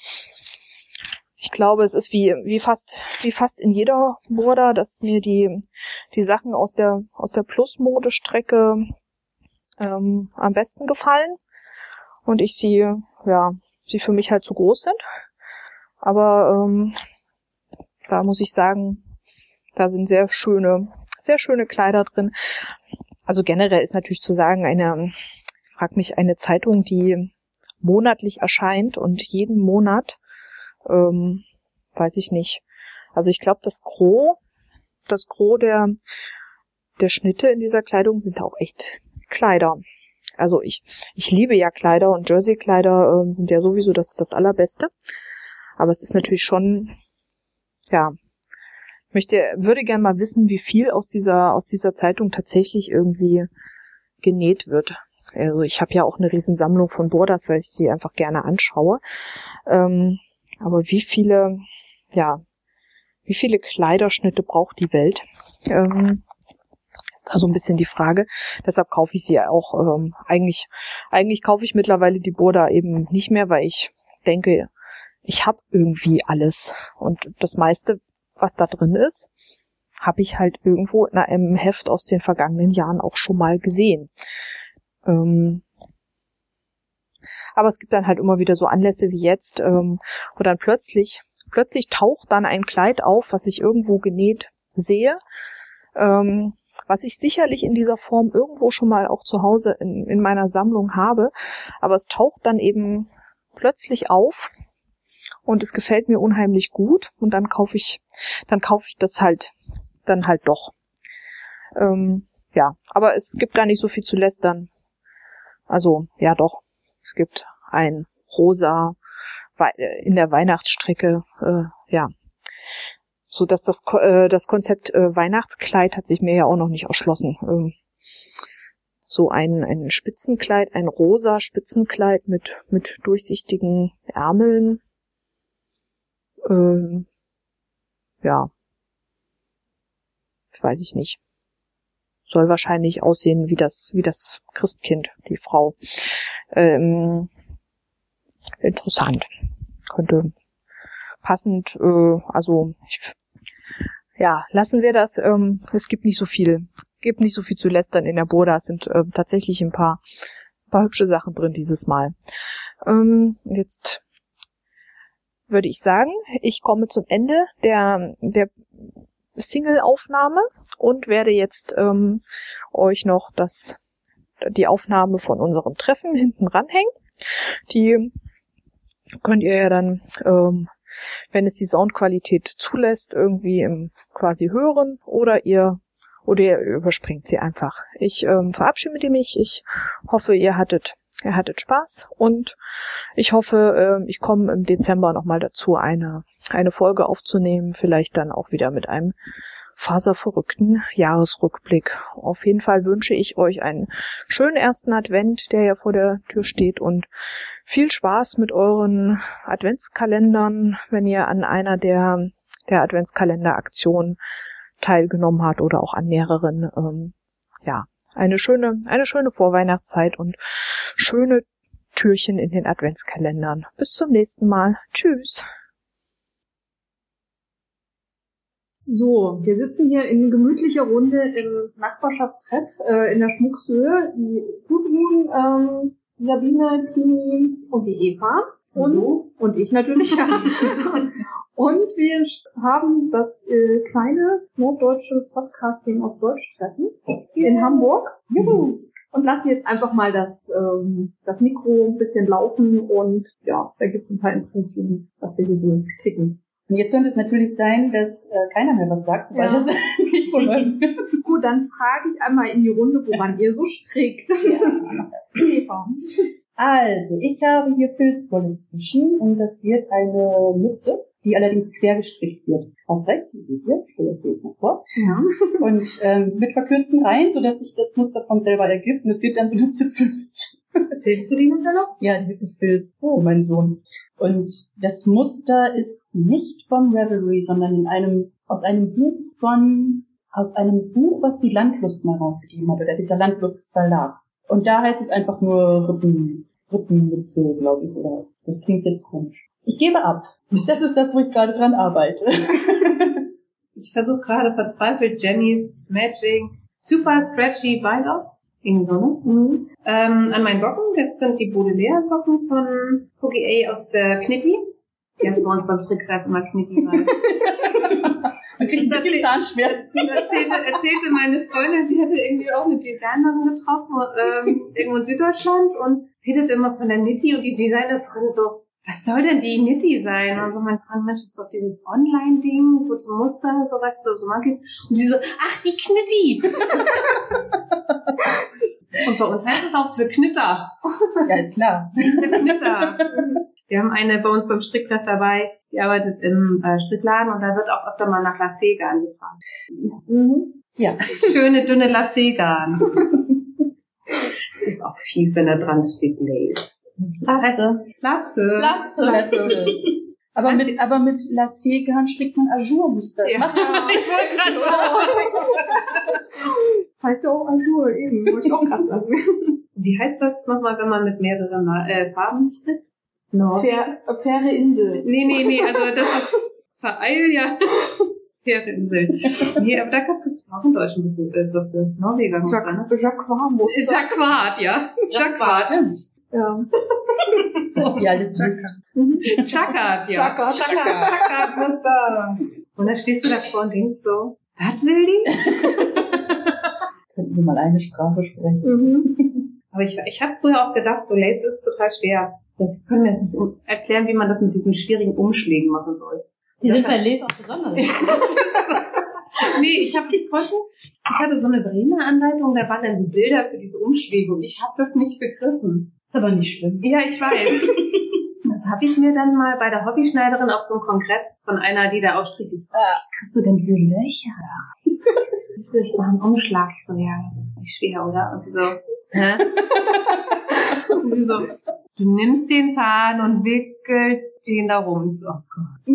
ich glaube, es ist wie, wie fast, wie fast in jeder Burda, dass mir die, die Sachen aus der, aus der Plus-Mode-Strecke, ähm, am besten gefallen. Und ich sie, ja, sie für mich halt zu groß sind. Aber, ähm, da muss ich sagen, da sind sehr schöne, sehr schöne Kleider drin. Also generell ist natürlich zu sagen, eine, ich frag mich, eine Zeitung, die monatlich erscheint und jeden Monat, ähm, weiß ich nicht. Also ich glaube, das Gros, das Gros der, der Schnitte in dieser Kleidung sind auch echt Kleider. Also ich, ich liebe ja Kleider und Jersey-Kleider äh, sind ja sowieso das, das Allerbeste. Aber es ist natürlich schon, ja, ich möchte, würde gerne mal wissen, wie viel aus dieser, aus dieser Zeitung tatsächlich irgendwie genäht wird. Also ich habe ja auch eine Riesensammlung von Burdas, weil ich sie einfach gerne anschaue. Ähm, aber wie viele, ja, wie viele Kleiderschnitte braucht die Welt? Ähm, ist da so ein bisschen die Frage. Deshalb kaufe ich sie ja auch, ähm, eigentlich, eigentlich kaufe ich mittlerweile die Burda eben nicht mehr, weil ich denke, ich habe irgendwie alles. Und das meiste, was da drin ist, habe ich halt irgendwo in einem Heft aus den vergangenen Jahren auch schon mal gesehen. Ähm, aber es gibt dann halt immer wieder so Anlässe wie jetzt, ähm, wo dann plötzlich, plötzlich taucht dann ein Kleid auf, was ich irgendwo genäht sehe, ähm, was ich sicherlich in dieser Form irgendwo schon mal auch zu Hause in, in meiner Sammlung habe, aber es taucht dann eben plötzlich auf und es gefällt mir unheimlich gut und dann kaufe ich, dann kaufe ich das halt, dann halt doch. Ähm, ja, aber es gibt gar nicht so viel zu lästern. Also, ja doch, es gibt ein rosa in der Weihnachtsstrecke, äh, ja. So dass das äh, das Konzept äh, Weihnachtskleid hat sich mir ja auch noch nicht erschlossen. Ähm, so ein ein Spitzenkleid, ein rosa Spitzenkleid mit mit durchsichtigen Ärmeln. Ähm, ja. Weiß ich nicht. Soll wahrscheinlich aussehen wie das wie das Christkind, die Frau. Ähm, interessant. Könnte passend, äh, also ich, ja, lassen wir das. Ähm, es gibt nicht so viel, gibt nicht so viel zu lästern in der Burda. Es sind äh, tatsächlich ein paar, ein paar hübsche Sachen drin dieses Mal. Ähm, jetzt würde ich sagen, ich komme zum Ende der, der Single-Aufnahme und werde jetzt ähm, euch noch das, die Aufnahme von unserem Treffen hinten ranhängen. Die könnt ihr ja dann, ähm, wenn es die Soundqualität zulässt, irgendwie im quasi hören oder ihr oder ihr überspringt sie einfach. Ich ähm, verabschiede mich. Ich hoffe, ihr hattet ihr hattet Spaß und ich hoffe, äh, ich komme im Dezember nochmal dazu, eine eine Folge aufzunehmen, vielleicht dann auch wieder mit einem faserverrückten Jahresrückblick. Auf jeden Fall wünsche ich euch einen schönen ersten Advent, der ja vor der Tür steht, und viel Spaß mit euren Adventskalendern, wenn ihr an einer der der Adventskalenderaktionen teilgenommen habt oder auch an mehreren. Ähm, ja, eine schöne eine schöne Vorweihnachtszeit und schöne Türchen in den Adventskalendern. Bis zum nächsten Mal. Tschüss. So, wir sitzen hier in gemütlicher Runde im Nachbarschaftstreff äh, in der Schmuckshöhe. Die Gudrun, ähm, Sabine, Tini und die Eva. Und, mhm. und ich natürlich. Und wir haben das äh, kleine norddeutsche Podcasting auf Deutsch treffen in ja. Hamburg. Juhu. Und lassen jetzt einfach mal das, ähm, das Mikro ein bisschen laufen und ja, da gibt es ein paar Impressionen, was wir hier so stricken. Und jetzt könnte es natürlich sein, dass äh, keiner mehr was sagt, sobald ja. das Mikro läuft. Gut, dann frage ich einmal in die Runde, woran ihr so strickt. Ja. Also, ich habe hier Filzwolle zwischen und das wird eine Mütze, die allerdings quer gestrickt wird. Aus rechts, die seht ihr, ich stelle das jetzt mal vor. Ja. Und ähm, mit verkürzten Reihen, sodass sich das Muster von selber ergibt. Und es wird dann so eine Zipfelmütze. Filzst du die denn noch? Ja, die wird gefilzt oh. für meinen Sohn. Und das Muster ist nicht vom Revelry, sondern in einem aus einem Buch von aus einem Buch, was die Landlust mal rausgegeben hat, oder dieser Landlust Verlag. Und da heißt es einfach nur Rippen, Rippenmütze, glaube ich, oder das klingt jetzt komisch. Ich gebe ab. Das ist das, wo ich gerade dran arbeite. Ich versuche gerade verzweifelt Jenny's Matching Super Stretchy Bite-Off in Sonne. Mhm. Ähm, an meinen Socken, das sind die Baudelaire-Socken von Cookie A aus der Knitty. Die hat bei uns beim Strickreif immer Knitty rein. Man kriegt ein bisschen Zahnschmerzen. Erzählte, erzählte meine Freundin, sie hätte irgendwie auch eine Designerin getroffen, ähm, irgendwo in Süddeutschland, und redet immer von der Knitty, und die Designerin so, was soll denn die Knitty sein? Und so, mein Freund, Mensch, das ist doch dieses Online-Ding, wo zum Muster, so weißt du, so man geht. Und die so, ach, die Knitty! Und bei uns heißt es auch The Knitter. Ja, ist klar. The Knitter. Wir haben eine bei uns beim Strickreff dabei, die arbeitet im äh, Strickladen, und da wird auch öfter mal nach Lacé-Garn gefragt. Mhm. Ja. Schöne, dünne Lacé-Garn. Das ist auch fies, wenn da dran steht Lace. Das heißt Platze. Platze. Platze. Aber mit, aber mit Lacé-Garn strickt man Ajour-Muster. Ja, ich wollte gerade sagen. Das heißt ja auch Ajour, eben. Wollte ich auch gerade sagen. Wie heißt das nochmal, wenn man mit mehreren äh, Farben strickt? No. Fair, faire Insel. Nee, nee, nee, also das ist Vereil, ja. Faire Insel. Nee, aber da gibt es auch einen deutschen Begriff für Norweger. Jacquard-Muster. Jacquard, ja. Jacquard. Ja. Das ist wie alles wissen. Chakard, ja. Chakard, Chakard, Chakard, Muster. Und dann stehst du davor und denkst so, was will die? Könnten wir mal eine Sprache sprechen. Mhm. Aber ich, ich habe früher auch gedacht, so Lace ist total schwer. Das können wir jetzt nicht erklären, wie man das mit diesen schwierigen Umschlägen machen soll. Die sind bei Lace auch besonders. Nee, ich habe das Posten, ich hatte so eine Bremer Anleitung, da waren dann die Bilder für diese Umschläge, und ich habe das nicht begriffen. Ist aber nicht schlimm. Ja, ich weiß. Das habe ich mir dann mal bei der Hobbyschneiderin auf so einem Kongress von einer, die da aufstrickt, ist, ah, kriegst du denn diese Löcher? Ich mache einen Umschlag. Ich so, ja, das ist nicht schwer, oder? Und sie so, hä? Und sie so, du nimmst den Faden und wickelst den da rum. Ich so, oh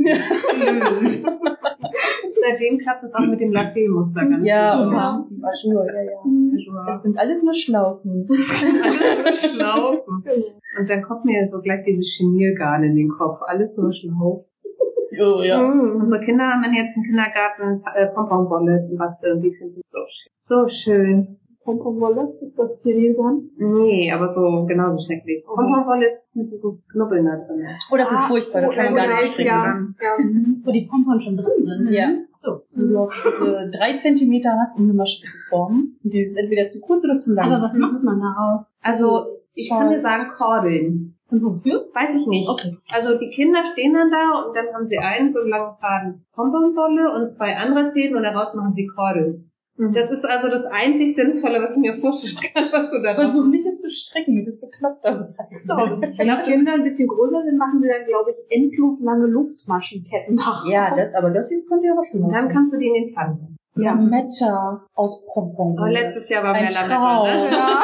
Gott. Seitdem klappt es auch mit dem Lacé-Muster ganz ja, gut. Ja, die Ajour, ja, ja. Das sind alles nur Schlaufen. Alles nur Schlaufen. Und dann kommt mir so gleich diese Chenilgarn in den Kopf. Alles nur Schlaufen. Oh, ja. Mhm. Unsere Kinder haben jetzt im Kindergarten äh, Pomponwolle zum Basteln. Die finden es so schön. So schön. Pomponwolle? Ist das steril dann? Nee, aber so genauso schrecklich. Oh. Pomponwolle ist mit so Knubbeln da drin. Oh, das ist Ah, furchtbar, das oh, kann man gar ja, nicht stricken. ja. Ja. Mhm. Wo die Pompons schon drin sind. Ja. So. Und du auch diese drei Zentimeter hast, um eine Masche zu formen. Und die ist entweder zu kurz oder zu lang. Aber was macht man daraus? Also, ich kann dir sagen, Kordeln. Und wofür? Weiß ich nicht. Okay. Also die Kinder stehen dann da und dann haben sie einen so einen langen Faden Pomponwolle und zwei andere Fäden und daraus machen sie Kordeln. Das ist also das einzig Sinnvolle, was ich mir vorstellen kann, was du da Versuch nicht, es zu stricken, das ist bekloppt. Wenn die Kinder ein bisschen größer sind, machen sie dann, glaube ich, endlos lange Luftmaschenketten nach. Ja, das, aber das kommt ja aber schon Und mal. dann kannst du die in den Pfannen machen. Ja, Lametta aus Pompon. Aber letztes Jahr war Ein mehr Traum. Lametta, ne? Ja.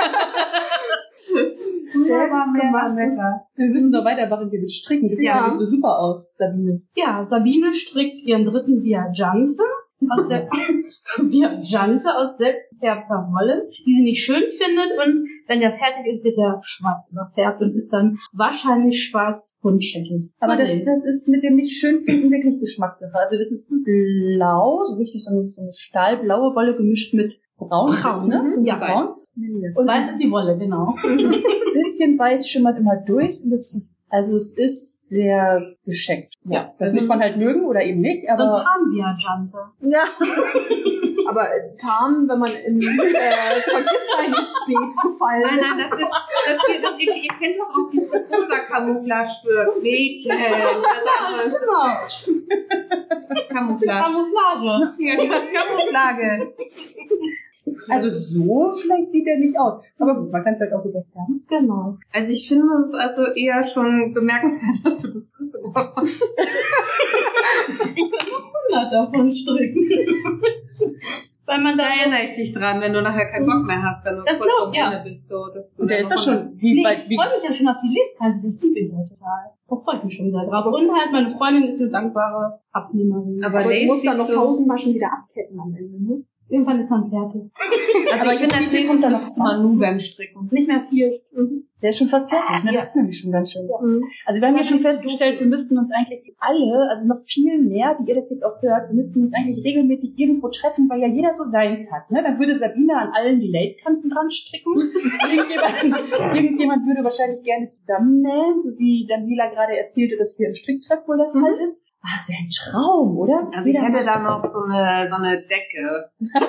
Früher war mehr Lametta. Wir müssen doch weitermachen, wie wir stricken. Das sieht Ja. ja nicht so super aus, Sabine. Ja, Sabine strickt ihren dritten Viagante aus der Viagante aus selbstgefärbter Wolle, die sie nicht schön findet, und wenn der fertig ist, wird er schwarz überfärbt und ist dann wahrscheinlich schwarz buntscheckig. Aber das, das ist mit dem nicht schön finden wirklich Geschmackssache. Also das ist blau, so richtig so eine, so eine stahlblaue Wolle gemischt mit braun. Braun, Ist, ne? mhm. Ja, braun. Und weiß ist die Wolle, genau. Ein bisschen weiß schimmert immer durch. Und das sieht, also es ist sehr gescheckt. Ja, das muss man halt mögen oder eben nicht. So ein Aber Tarnviagante. Ja. Aber äh, Tarn, wenn man in äh, Vergissmeinnicht-Beet gefallen Nein, nein, das ist, das hier, das, ihr, ihr kennt doch auch dieses rosa Camouflage für Mädchen. Also Genau. Camouflage. Camouflage. Ja, das Camouflage. also so schlecht sieht er nicht aus. Aber gut, man kann es halt auch wieder färben. Genau. Also ich finde es also eher schon bemerkenswert, dass du das Dritte gemacht hast. Ich kann noch hundert davon stricken. Weil man Da da erinnere ich dich dran, wenn du nachher keinen Bock mehr hast, wenn du Das kurz glaub, vor ja. Ende bist. So, dass du Und der dann ist doch noch schon, wie, Nee, weit, ich wie, freue mich ja schon auf die Lesezeit, die ich liebe ja total. Da freue ich mich schon sehr drauf. Und halt, meine Freundin ist eine dankbare Abnehmerin. Aber Aber du Lace musst dann noch siehst du- tausend Maschen wieder abketten am Ende, ne? Irgendwann ist man fertig. Also Aber ich finde, jetzt, das wie viel kommt da nächste noch ist Manu beim Stricken. Nicht mehr viel. Mhm. der ist schon fast fertig, ne? Das ist nämlich schon ganz schön. Mhm. Also wir haben ja schon festgestellt, wir müssten uns eigentlich alle, also noch viel mehr, wie ihr das jetzt auch hört, wir müssten uns eigentlich regelmäßig irgendwo treffen, weil ja jeder so seins hat, ne? Dann würde Sabine an allen die Lacekanten dran stricken. Irgendjemand, irgendjemand würde wahrscheinlich gerne zusammennähen, so wie Daniela gerade erzählte, dass hier im Stricktreff wohl der Fall ist. Ah, das wäre ein Traum, oder? Also ich Jeder hätte macht da das. noch so eine, so eine Decke,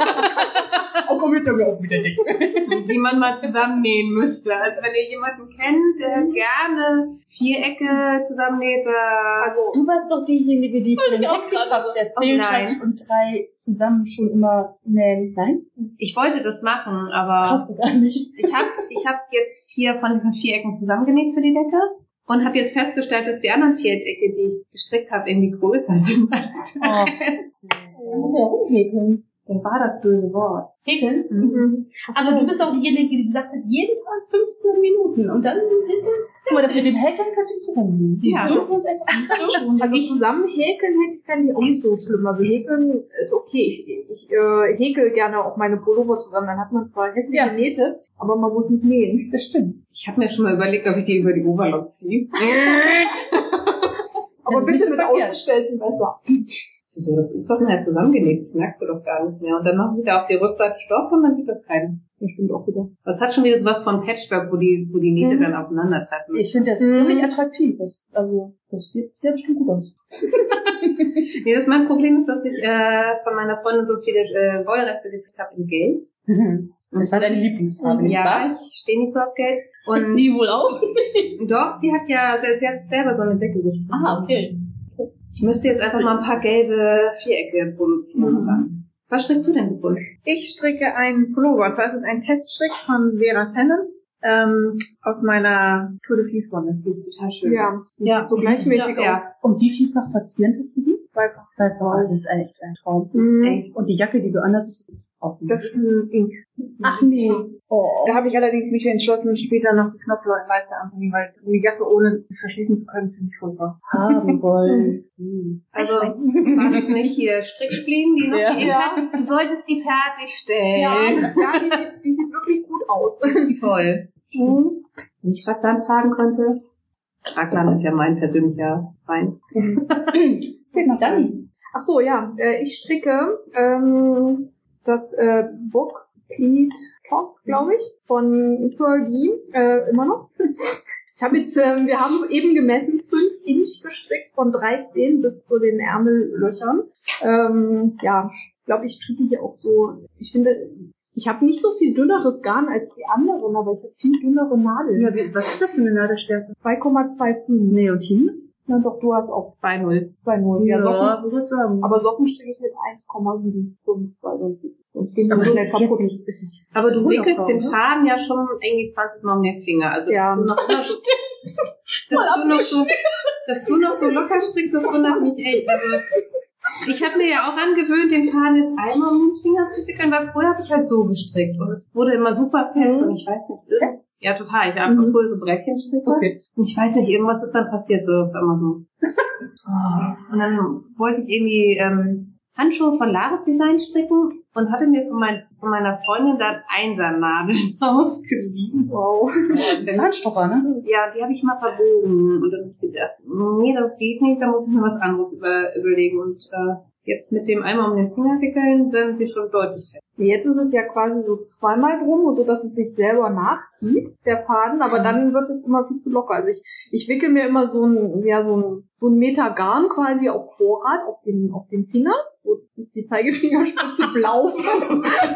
Oh, komm, jetzt haben wir auch wieder dick. die man mal zusammennähen müsste. Also wenn ihr jemanden kennt, der gerne Vierecke zusammennäht, äh, Also, Du warst doch diejenige, die von den ich auch Hexipaps gerade erzählt Oh, nein. hat und drei zusammen schon immer nähen. Nein? ich wollte das machen, aber Hast du gar nicht. ich habe ich hab jetzt vier von diesen Vierecken zusammengenäht für die Decke und habe jetzt festgestellt, dass die anderen Vierecke, die ich gestrickt habe, irgendwie größer sind als die. Oh. Du musst ja rumhäkeln. Dann war das böse Wort. Häkeln. mhm. Aber du bist auch diejenige, die gesagt hat, jeden Tag fünfzehn Minuten. Und dann Guck mal, das mit dem Häkeln könnte ich rumgehen. Ja. Wir müssen uns einfach schon. Also zusammen häkeln hätte fände ich auch nicht so schlimm. Also häkeln ist okay. Ich, ich äh, häkel gerne auch meine Pullover zusammen. Dann hat man zwar hässliche Ja. Nähte, aber man muss nicht nähen. Das stimmt. Ich habe mir schon mal überlegt, ob ich die über die Oberlock ziehe. Aber Das ist bitte nicht mit verkehrt. ausgestellten Messer. So, das ist doch mal zusammengenäht, das merkst du doch gar nicht mehr. Und dann machen sie da auf die Rückseite Stoff und dann sieht das keiner. Das stimmt auch wieder. Das hat schon wieder sowas von Patchwork, wo die, wo die Nähte Mhm. dann aufeinandertreffen. Ich finde das Mhm. ziemlich attraktiv. Das, also, das sieht sehr bestimmt gut aus. Nee, das mein Problem ist, dass ich äh, von meiner Freundin so viele äh, Wollreste gekriegt habe in Gelb. Das war deine Lieblingsfarbe, nicht Ja, wahr? ich stehe nicht so auf Gelb. Und sie wohl auch. doch, sie hat ja, sie, sie hat selber so eine Decke gestrickt. Ah, okay. Ich müsste jetzt einfach mal ein paar gelbe Vierecke produzieren. Mhm. Was strickst du denn gefunden? Ich stricke einen Pullover. Das ist ein Teststrick von Vera Tennen ähm, aus meiner Tour de Fleece Wolle. Die ist total schön. Ja, Ja. so gleichmäßig Ja. aus. Und wie vielfach verzierend hast du die? Zweifach. Zweifach. Das ist echt ein Traum. Mhm. Und die Jacke, die du anders hast, ist auch nicht. Das ist ein Ink. Ach nee. Oh. Da habe ich allerdings mich entschlossen, später noch die Knopfleiste anzunehmen, weil die Jacke ohne verschließen zu können, finde ich furchtbar. Haben wollen. Hm. Also war das nicht hier Strickspleen, die noch Ja. die Ja. hat? Du solltest die fertigstellen. Ja, ja die, sieht, die sieht wirklich gut aus. Toll. Mhm. Wenn ich Raglan fragen könnte. Raglan ist ja mein persönlicher Feind. Fehlt noch Dani. Ach so, ja, äh, ich stricke ähm, das äh, Box-Pleat Top, glaube ich, von Pearl G, äh, immer noch. Ich habe jetzt, äh, wir haben eben gemessen, fünf Inch gestrickt von dreizehn bis zu den Ärmellöchern. Ähm, ja, ich glaube, ich stricke hier auch so, ich finde, ich habe nicht so viel dünneres Garn als die anderen, aber ich habe viel dünnere Nadeln. Ja, wie, was ist das für eine Nadelstärke? zwei Komma fünfundzwanzig. Nee, und hin? Na doch, du hast auch zwei null. zwei null. Ja, Ja, Socken, würde ich sagen. aber Socken stricke ich mit eins Komma fünfundsiebzig, weil sonst, sonst gehen die Aber so das schnell ist jetzt kaputt. nicht, ist jetzt Aber du wickelst noch den ne? Faden ja schon irgendwie zwanzig Mal um den Finger. Also, Ja. dass du noch immer so, dass du noch so, dass du noch so locker strickst, das wundert mich echt. Also, ich habe mir ja auch angewöhnt, den Faden jetzt einmal um den Finger zu wickeln, weil früher habe ich halt so gestrickt und es wurde immer super fest Mhm. und ich weiß nicht, irgendwas, ja total, ich habe Mhm. einfach früher so Brettchenstricke Okay. und ich weiß nicht, irgendwas ist dann passiert, so auf einmal so. Und dann wollte ich irgendwie ähm, Handschuhe von Laris Design stricken und hatte mir von, mein, von meiner Freundin dann Einsernadeln ausgeliehen. Wow. Zahnstocher, ne? Ja, die habe ich mal verbogen und dann habe ich gedacht, nee, das geht nicht, da muss ich mir was anderes über, überlegen und äh, jetzt mit dem einmal um den Finger wickeln sind sie schon deutlich fest. Jetzt ist es ja quasi so zweimal drum, so dass es sich selber nachzieht, der Faden, aber dann wird es immer viel zu locker. Also ich, ich wickel mir immer so ein, ja, so ein, so ein Meter Garn quasi auf Vorrat auf den, auf den Finger, so dass die Zeigefingerspitze blau wird.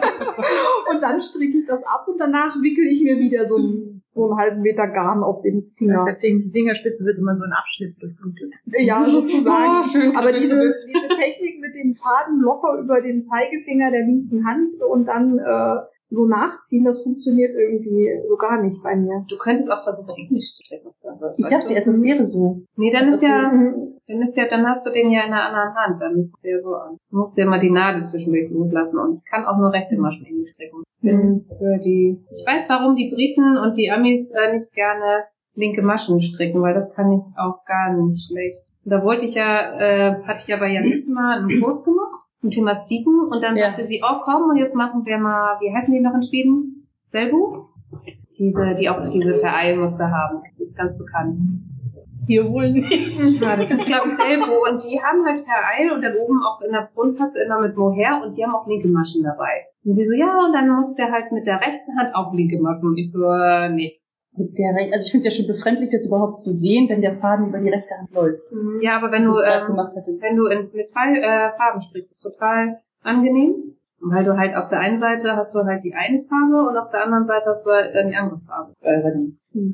Und dann stricke ich das ab und danach wickel ich mir wieder so ein, so einen halben Meter Garn auf den Finger. Deswegen, die Fingerspitze wird immer so ein Abschnitt durchblutet. Ja, sozusagen. Oh, schön. Aber diese, diese Technik mit dem Faden locker über den Zeigefinger der linken Hand und dann äh, so nachziehen, das funktioniert irgendwie so gar nicht bei mir. Du könntest auch versuchen, Englisch zu stricken. Ich dachte erst, es wäre so. Nee, dann ist ja, Mhm. dann ist ja, dann hast du den ja in der anderen Hand, dann ist es ja so an. Du musst ja immer die Nadel zwischendurch loslassen und ich kann auch nur rechte Maschen Englisch stricken. Ich bin für die, ich weiß, warum die Briten und die Amis äh, nicht gerne linke Maschen stricken, weil das kann ich auch gar nicht schlecht. Und da wollte ich ja, äh, hatte ich ja bei Janisse mal einen Kurs gemacht. Mit Thema Sticken und dann Ja. sagte sie, oh komm, und jetzt machen wir mal, wie heißen die noch in Schweden? Selbu? Diese, die auch diese Vereilmuster haben. Das ist ganz bekannt. Hier wohl nicht. Ja, das ist, glaube ich, Selbu. Und die haben halt Vereil und dann oben auch in der Grundtasse immer mit Mohair und die haben auch linke Maschen dabei. Und die so, ja, und dann muss der halt mit der rechten Hand auch linke Maschen. Und ich so, äh, nee. Mit der Re- also ich finde es ja schon befremdlich, das überhaupt zu sehen, wenn der Faden über die rechte Hand läuft. Ja, aber wenn du, Was du gerade ähm, gemacht hattest. wenn du in, mit zwei äh, Farben strickst, ist total angenehm. Weil du halt auf der einen Seite hast du halt die eine Farbe und auf der anderen Seite hast du halt äh, die andere Farbe. Äh, warte.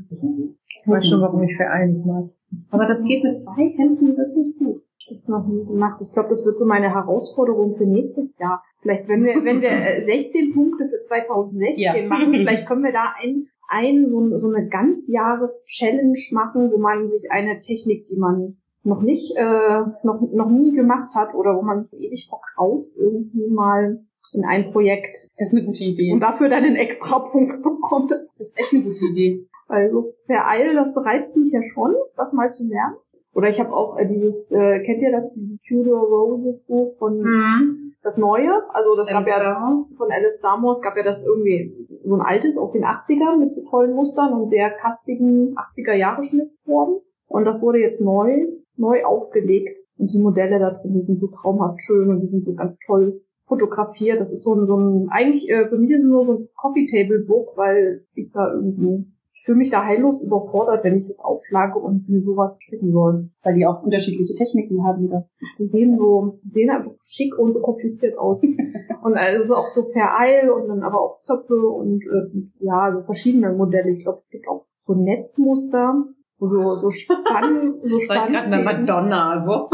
Ich weiß schon, warum ich Verein nicht mag. Aber das geht mit zwei Händen wirklich gut. Das noch nie gemacht. Ich glaube, das wird so meine Herausforderung für nächstes Jahr. Vielleicht, wenn wir, wenn wir äh, sechzehn Punkte für zweitausendsechzehn Ja. machen, vielleicht können wir da ein, ein so, so eine Ganzjahres-Challenge machen, wo man sich eine Technik, die man noch nicht, äh, noch, noch nie gemacht hat oder wo man es ewig verkraust, irgendwie mal in ein Projekt Das ist eine gute Idee. und dafür dann einen extra Punkt bekommt. Das ist echt eine gute Idee. Also Vereil, das reizt mich ja schon, das mal zu lernen. Oder ich habe auch äh, dieses, äh, kennt ihr das, dieses Tudor Roses Buch von Mhm. das Neue? Also das Alice gab ja Darmore. von Alice Darmore, es gab ja das irgendwie so ein altes aus den achtzigern mit so tollen Mustern und sehr kastigen achtziger-Jahre-Schnittformen. Und das wurde jetzt neu, neu aufgelegt. Und die Modelle da drin, die sind so traumhaft schön und die sind so ganz toll fotografiert. Das ist so ein, so ein eigentlich, äh, für mich ist es nur so ein Coffee-Table-Book, weil ich da irgendwie, ich fühle mich da heillos überfordert, wenn ich das aufschlage und mir sowas stricken soll. Weil die auch unterschiedliche Techniken haben wieder. Die sehen so, die sehen einfach so schick und so kompliziert aus. Und also auch so Vereil und dann aber auch Zöpfe und äh, ja, so verschiedene Modelle. Ich glaube, es gibt auch so Netzmuster, wo so, so Spann, so Das war gerade eine Spann. Madonna, so.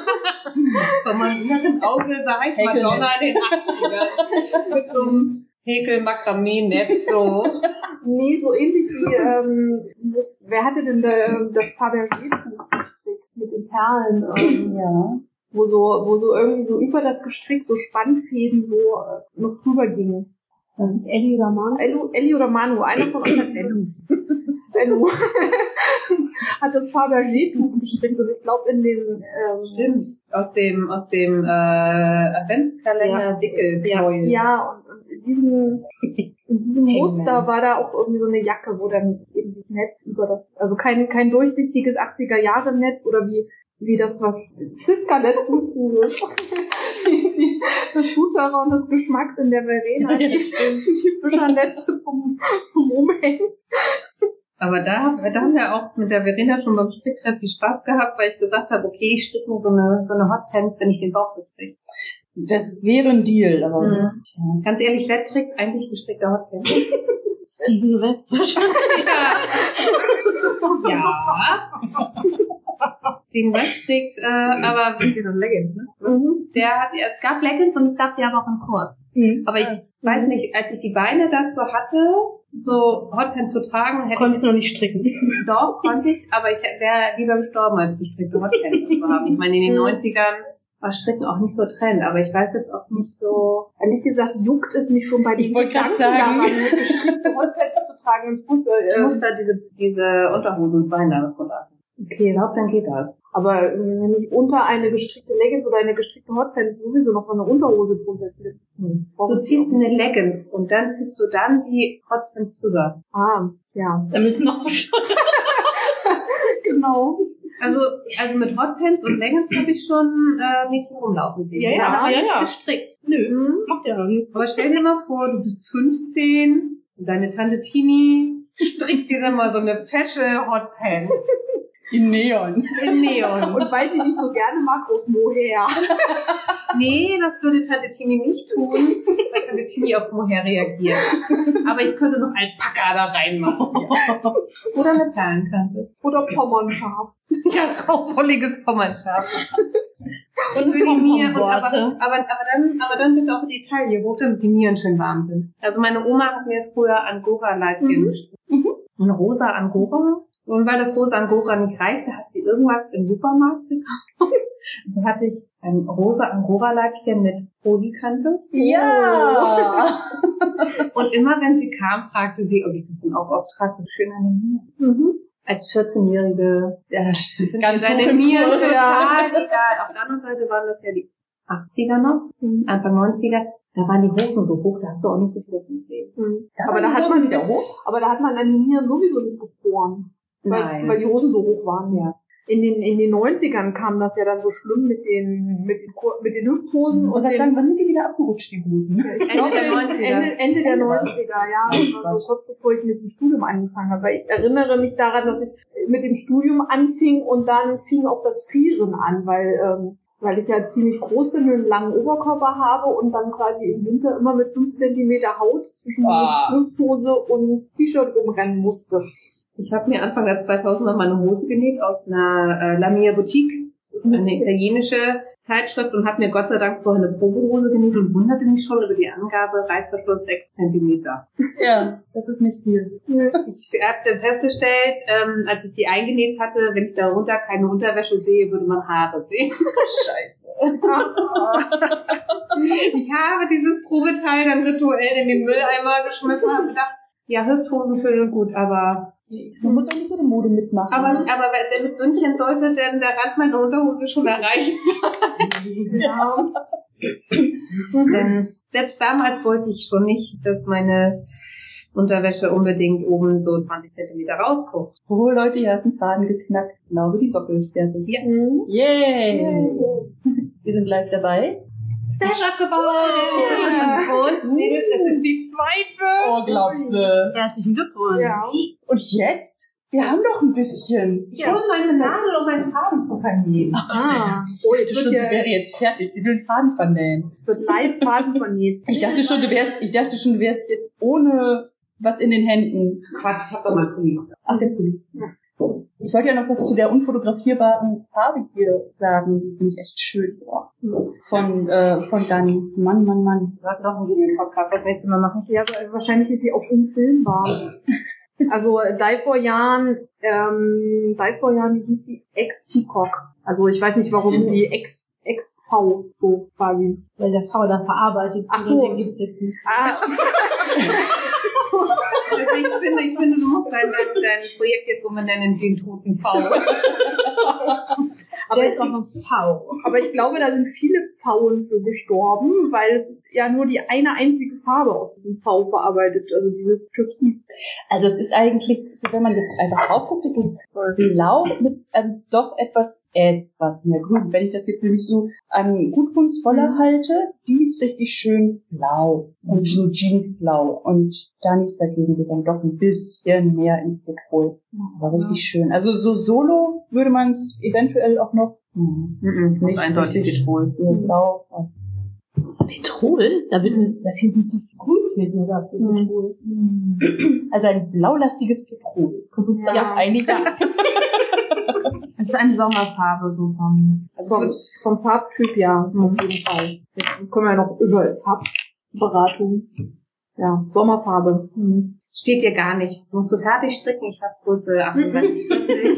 Von meinem inneren Auge sah ich Häkelnetz. Madonna in den achtzigern. Mit so einem Häkel-Makramee-Netz, so. Nee, so ähnlich wie ähm, dieses, wer hatte denn da, das Fabergé-Tuch gestrickt mit den Perlen, ähm, Ja. wo so, wo so irgendwie so über das Gestrick so Spannfäden so äh, noch drüber gingen. Ähm, Ellie oder Manu? Ellu, Elli oder Manu, einer von euch hat dieses Ellu hat das Fabergé-Tuch gestrickt und ich glaube in den ähm, Stimmt. Aus dem, aus dem, äh, Adventskalender Ja. Dickelknäuel. ja und, und in diesem in diesem Muster war da auch irgendwie so eine Jacke, wo dann eben das Netz über das, also kein kein durchsichtiges achtziger-Jahre-Netz oder wie wie das, was Ziska letztens dieses, die, die, des Zuhörer und des Geschmacks in der Verena, die, die Fischernetze zum, zum Umhängen. Aber da, da haben wir auch mit der Verena schon beim Stricktreff viel Spaß gehabt, weil ich gesagt habe, okay, ich stricke nur so eine, so eine Hotpants, wenn ich den Bauch bestricke. Das wäre ein Deal, aber mhm. ja. Ganz ehrlich, wer trägt eigentlich gestrickte Hotpants? Steven West wahrscheinlich. Ja. Ja. Steven West trägt, äh, aber wie so Leggings, ne? Mhm. Der hat, es gab Leggings und es gab die aber auch in kurz. Mhm. Aber ich mhm. weiß nicht, als ich die Beine dazu hatte, so Hotpants zu tragen, hätte Konntest ich... du noch nicht stricken. Doch, konnte ich, aber ich wäre lieber gestorben, als gestrickte Hotpants zu haben. Ich meine, in den neunzigern war Stricken auch nicht so Trend, aber ich weiß jetzt auch nicht so... Ehrlich gesagt, juckt es mich schon bei den Gedanken daran, gestrickte Hotpants zu tragen ins Fußball. Du musst da diese, diese Unterhose und Beine runter. Okay, ich glaube, dann geht das. Aber wenn ich unter eine gestrickte Leggings oder eine gestrickte Hotpants sowieso noch eine Unterhose drunter ziehe. Hm. Du ziehst eine Leggings und dann ziehst du dann die Hotpants drüber. Ah, ja. Damit es noch Genau. Also, also mit Hotpants und Leggings habe ich schon äh, nicht rumlaufen sehen. Ja, ja, ja, ja, ja. gestrickt. Nö, hm? Macht ja nichts. Aber stell dir mal vor, du bist fünfzehn und deine Tante Tini strickt dir dann mal so eine fesche Hotpants. In Neon. In Neon. Und weil sie dich so gerne mag, aus Mohair. Nee, das würde Tante Tini nicht tun, weil Tante Tini auf Mohair reagiert. Aber ich könnte noch Alpaka da reinmachen. Oder eine Perlenkante. Oder Pommernschaf. Ja, graupolliges Pommernschaf. Und für die Nieren, aber, aber, aber dann, aber dann bitte auch die Taille hoch, damit die Nieren schön warm sind. Also meine Oma hat mir jetzt früher Angora-Leibchen mhm. gestrickt. Mhm. Eine rosa Angora. Und weil das rosa Angora nicht reichte, hat sie irgendwas im Supermarkt gekauft. So hatte ich ein rosa Angora-Leibchen mit Polikante. Ja! Und immer wenn sie kam, fragte sie, ob ich das in Auftrag so schön animiere. Mhm. Als vierzehnjährige. Ja, das ist sind ganz deine Nieren total egal. Auf der anderen Seite waren das ja die achtziger noch, mhm. Anfang neunziger. Da waren die Hosen so hoch, da hast du auch nicht so viel davon gesehen. Mhm. Aber da hat man wieder hoch. Aber da hat man an den Nieren sowieso nicht gefroren. Weil, Nein. weil die Hosen so hoch waren, ja. In den, in den neunzigern kam das ja dann so schlimm mit den, mit den, mit den Hüfthosen. Und dann sagen, wann sind die wieder abgerutscht, die Hosen? Ich glaube, Ende der neunziger. Ende, Ende der neunziger, ja. Also kurz bevor ich mit dem Studium angefangen habe. Weil ich erinnere mich daran, dass ich mit dem Studium anfing und dann fing auch das Frieren an, weil, ähm, weil ich ja ziemlich groß bin und einen langen Oberkörper habe und dann quasi im Winter immer mit fünf Zentimeter Haut zwischen ah. Hüfthose und T-Shirt rumrennen musste. Ich habe mir Anfang der zweitausender mal eine Hose genäht aus einer äh, La Mia Boutique, eine italienische Zeitschrift, und habe mir Gott sei Dank vorher eine Probehose genäht und wunderte mich schon über die Angabe Reißverschluss sechs Zentimeter. Ja, das ist nicht viel. Ich habe dann festgestellt, ähm, als ich die eingenäht hatte, wenn ich darunter keine Unterwäsche sehe, würde man Haare sehen. Scheiße. Ich habe dieses Probeteil dann rituell in den Mülleimer geschmissen und habe gedacht, ja, Hüfthosen schön und gut, aber man muss auch nicht so eine Mode mitmachen. Aber, ne? aber mit Bündchen sollte denn der Rand meiner Unterhose schon erreicht sein. Ja. Denn selbst damals wollte ich schon nicht, dass meine Unterwäsche unbedingt oben so zwanzig Zentimeter rausguckt. Oh Leute, ihr habt einen Faden geknackt. Ich glaube, die Socke ist fertig. Ja. Yay! Yeah. Wir sind live dabei. Stash abgebaut! Yeah. Und Mädels, das ist die zweite! Oh, glaubst du? Herzlichen Glückwunsch! Ja. Und jetzt? Wir haben noch ein bisschen. Ich hole meine Nadel, um meinen Faden zu vernähen. Ah. Oh, ich dachte schon, sie wäre jetzt fertig. Sie will den Faden vernähen. Wird live Faden vernäht. Ich dachte schon, du wärst, ich dachte schon, du wärst jetzt ohne was in den Händen. Quatsch, ich hab doch mal Pulli. Ach, der Pulli. Ja. Ich wollte ja noch was zu der unfotografierbaren Farbe hier sagen. Die ist nämlich echt schön. Von, äh, von Dani. Mann, Mann, Mann. Du hast noch einen Video-Podcast, das nächste Mal machen. Ja, aber wahrscheinlich ist sie auch unfilmbar. Also, Die for Jan, ähm, Die for Jan, die hieß sie Ex-Peacock. Also, ich weiß nicht, warum die Ex, Ex-V, so quasi. Weil der V da verarbeitet. Ach so. Den gibt's jetzt nicht. Ah. Also ich finde, ich finde, du musst dein, dein, dein Projekt jetzt umbenennen, den toten V. Aber der ist doch ein V. Aber ich glaube, da sind viele Pfauen für gestorben, weil es ist ja nur die eine einzige Farbe aus diesem Pfau verarbeitet, also dieses Türkis. Also es ist eigentlich, so wenn man jetzt einfach drauf guckt, es ist blau mit, also doch etwas, etwas mehr grün. Wenn ich das jetzt nämlich so an Gudrunswolle mhm. halte, die ist richtig schön blau und so Jeansblau. Und Danis dagegen geht dann doch ein bisschen mehr ins Petrol. War ja. richtig schön. Also so solo würde man es eventuell auch noch mhm. Mhm. nicht eindeutig Petrol. Mhm. Blau. Petrol? Da, wird mir, da fehlt mir das Grün, fehlt mir da für Petrol. Mhm. Also ein blaulastiges Petrol. Können wir uns ja. darauf einigen? Es ist eine Sommerfarbe, so vom, vom, vom Farbtyp, ja, auf jeden Fall. Jetzt kommen wir noch über Farbberatung. Ja, Sommerfarbe. Mhm. Steht dir gar nicht. Musst du fertig stricken? Ich habe Größe achtunddreißig. ich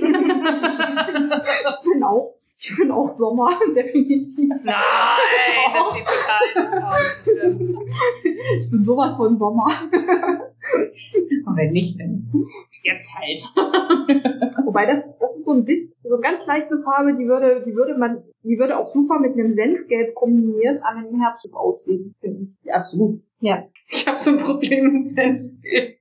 bin auch, ich bin auch Sommer, definitiv. Nein, das steht total aus. Ich bin sowas von Sommer. Und wenn nicht, dann jetzt halt. Wobei das, das ist so ein bisschen, so eine ganz leichte Farbe, die würde, die würde man, die würde auch super mit einem Senfgelb kombiniert an einem Herbst aussehen, finde ich. Ja, absolut. Ja. Ich habe so ein Problem mit Senfgelb.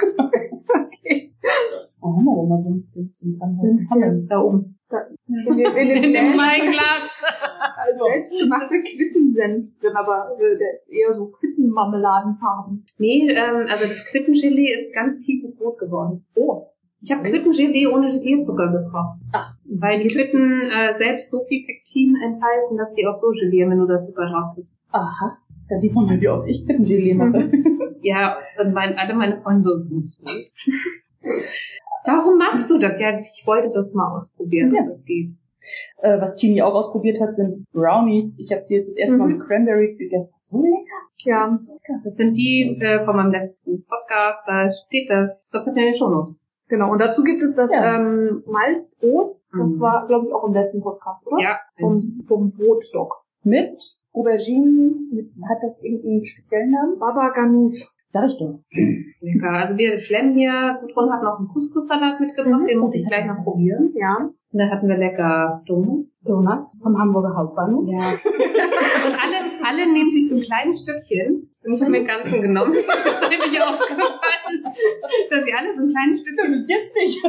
Okay. Wo haben wir denn mal so ein Senfgelb? Da oben. Da, in dem, in dem in dem Weinglas. Also selbstgemachte Quittensenf drin, aber äh, der ist eher so Quittenmarmeladenfarben. Nee, ähm, also das Quittengelee ist ganz tiefes Rot geworden. Oh. Ich habe Quittengelee ohne Gelierzucker gekocht. Ach. Weil die Quitten äh, selbst so viel Pektin enthalten, dass sie auch so gelieren, wenn du da Zucker drauf gibst. Aha. Da sieht man mal, wie oft ich Quittengelee mache. Ja, und mein, alle meine Freunde sind so. Warum machst du das? Ja, ich wollte das mal ausprobieren, ja. ob das geht. Äh, was Tini auch ausprobiert hat, sind Brownies. Ich habe sie jetzt das erste Mal Mhm. mit Cranberries gegessen. So lecker. Ja. Das ist so lecker. Das sind die äh, von meinem letzten Podcast, da steht das. Das hat ja in den Shownotes. Genau. Und dazu gibt es das Ja. ähm, Malzbrot. Das Mhm. war, glaube ich, auch im letzten Podcast, oder? Ja. Vom, vom Brotstock. Mit Auberginen, mit, hat das irgendeinen speziellen Namen? Baba Ganoush. Sag ich doch. Lecker. Also wir schlemmen hier, Gudrun hat noch einen Couscous-Salat mitgebracht, Mhm. den muss ich gleich noch probieren. Ja. Und dann hatten wir lecker Donuts. Donuts vom Hamburger Hauptbahnhof. Ja. Und alle, alle nehmen sich so ein kleines Stückchen. Und ich habe mir den ganzen genommen. Das ist nämlich aufgefallen, dass sie alle so ein kleines Stückchen. Bis jetzt nicht.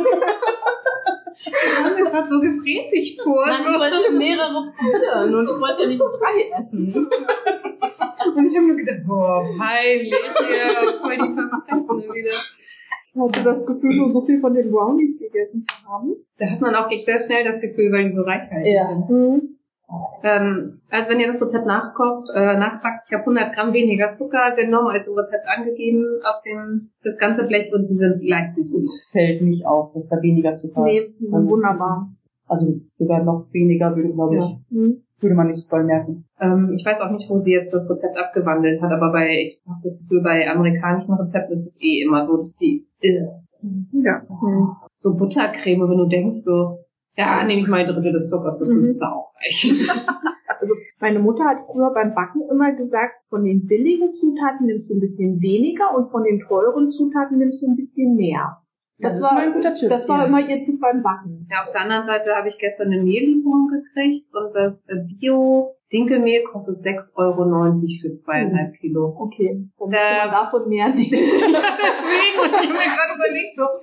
Das kommt mir gerade so gefräßig vor. Nein, ich wollte mehrere probieren und ich wollte nicht drei essen. Und ich habe mir gedacht, boah, peinlich hier, voll die Verfressene wieder. Ich hatte das Gefühl, schon so viel von den Brownies gegessen zu haben. Da hat man auch sehr schnell das Gefühl, weil die so reichhaltig Ja. sind. Mhm. Ähm, also wenn ihr das Rezept nachkocht, äh, nachpackt, ich habe hundert Gramm weniger Zucker genommen, als im Rezept angegeben, auf dem, das ganze Blech, und sie sind leicht süß. Es fällt nicht auf, dass da weniger Zucker Nee, die sind wunderbar. Also sogar noch weniger würde, glaube ich, Ja. Mhm. würde man nicht voll merken. Ähm, ich weiß auch nicht, wo sie jetzt das Rezept abgewandelt hat, aber bei, ich habe das Gefühl, bei amerikanischen Rezepten ist es eh immer so, dass die äh, Ja. Mhm. so Buttercreme, wenn du denkst, so, ja, nehme ich mal ein Drittel des Zuckers, das Mhm. müsste auch reichen. Also meine Mutter hat früher beim Backen immer gesagt, von den billigen Zutaten nimmst du ein bisschen weniger und von den teuren Zutaten nimmst du ein bisschen mehr. Das, Das ist war mal ein guter Tipp, Das war ja. immer ihr Tipp beim Backen. Ja, auf der anderen Seite habe ich gestern eine Mehlieferung gekriegt und das äh, Bio-Dinkelmehl kostet sechs Euro neunzig für zweieinhalb Kilo. Okay, dann müsste Äh, man davon mehr nehmen. Deswegen, und ich habe mir gerade überlegt, so,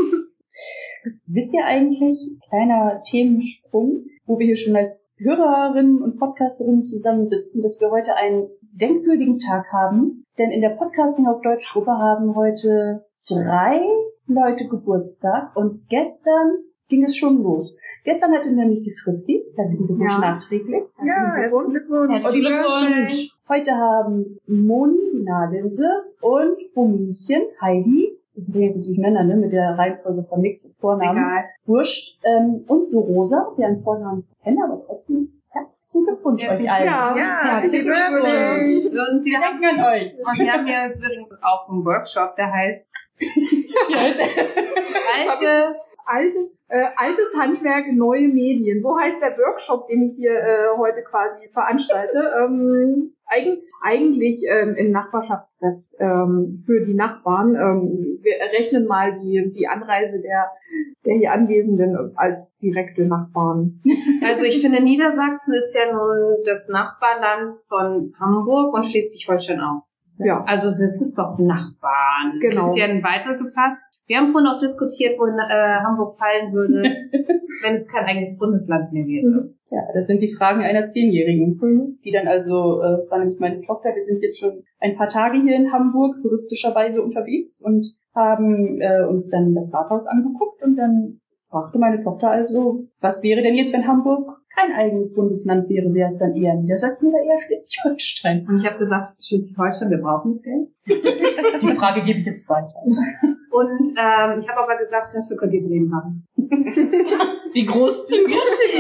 Wisst ihr eigentlich, kleiner Themensprung, wo wir hier schon als Hörerinnen und Podcasterinnen zusammensitzen, dass wir heute einen denkwürdigen Tag haben? Denn in der Podcasting auf Deutsch Gruppe haben heute drei Leute Geburtstag und gestern ging es schon los. Gestern hatte nämlich die Fritzi, herzlichen Glückwunsch Ja. nachträglich. Ja, herzlichen Glückwunsch. Herzlichen Glückwunsch. Heute haben Moni, die Nadelnse, und Rominchen, Heidi, ich bringe jetzt durcheinander, ne, mit der Reihenfolge von Nix und Vornamen. egal. Wurscht. Ähm, und so Rosa, deren Vornamen ich kenne, aber trotzdem herzlichen Glückwunsch Ja, euch allen. ja. Ja, Happy Herzlichen Birthday. Und wir Wir haben, denken an euch. und wir haben ja übrigens auch einen Workshop, der heißt Ja, ist- alte, Altes, äh, altes Handwerk, neue Medien. So heißt der Workshop, den ich hier äh, heute quasi veranstalte. Ähm, eigen, eigentlich ähm, im Nachbarschaftstreff ähm, für die Nachbarn. Ähm, wir rechnen mal die, die Anreise der, der hier Anwesenden als direkte Nachbarn. Also ich finde, Niedersachsen ist ja nun das Nachbarland von Hamburg und Schleswig-Holstein auch. Ja. Also es ist doch Nachbarn. Genau. Das ist ja weitergefasst. Wir haben vorhin auch diskutiert, wo äh, Hamburg fallen würde, wenn es kein eigenes Bundesland mehr wäre. Ja, das sind die Fragen einer Zehnjährigen, die dann also, äh, das war nämlich meine Tochter, wir sind jetzt schon ein paar Tage hier in Hamburg touristischerweise unterwegs und haben äh, uns dann das Rathaus angeguckt und dann fragte meine Tochter also, was wäre denn jetzt, wenn Hamburg kein eigenes Bundesland wäre? Wäre es dann eher Niedersachsen oder eher Schleswig-Holstein? Und ich habe gesagt, Schleswig-Holstein, wir brauchen das Geld. Die Frage gebe ich jetzt weiter. Und ähm, ich habe aber gesagt, dafür könnt ihr Bremen haben. Wie großzügig.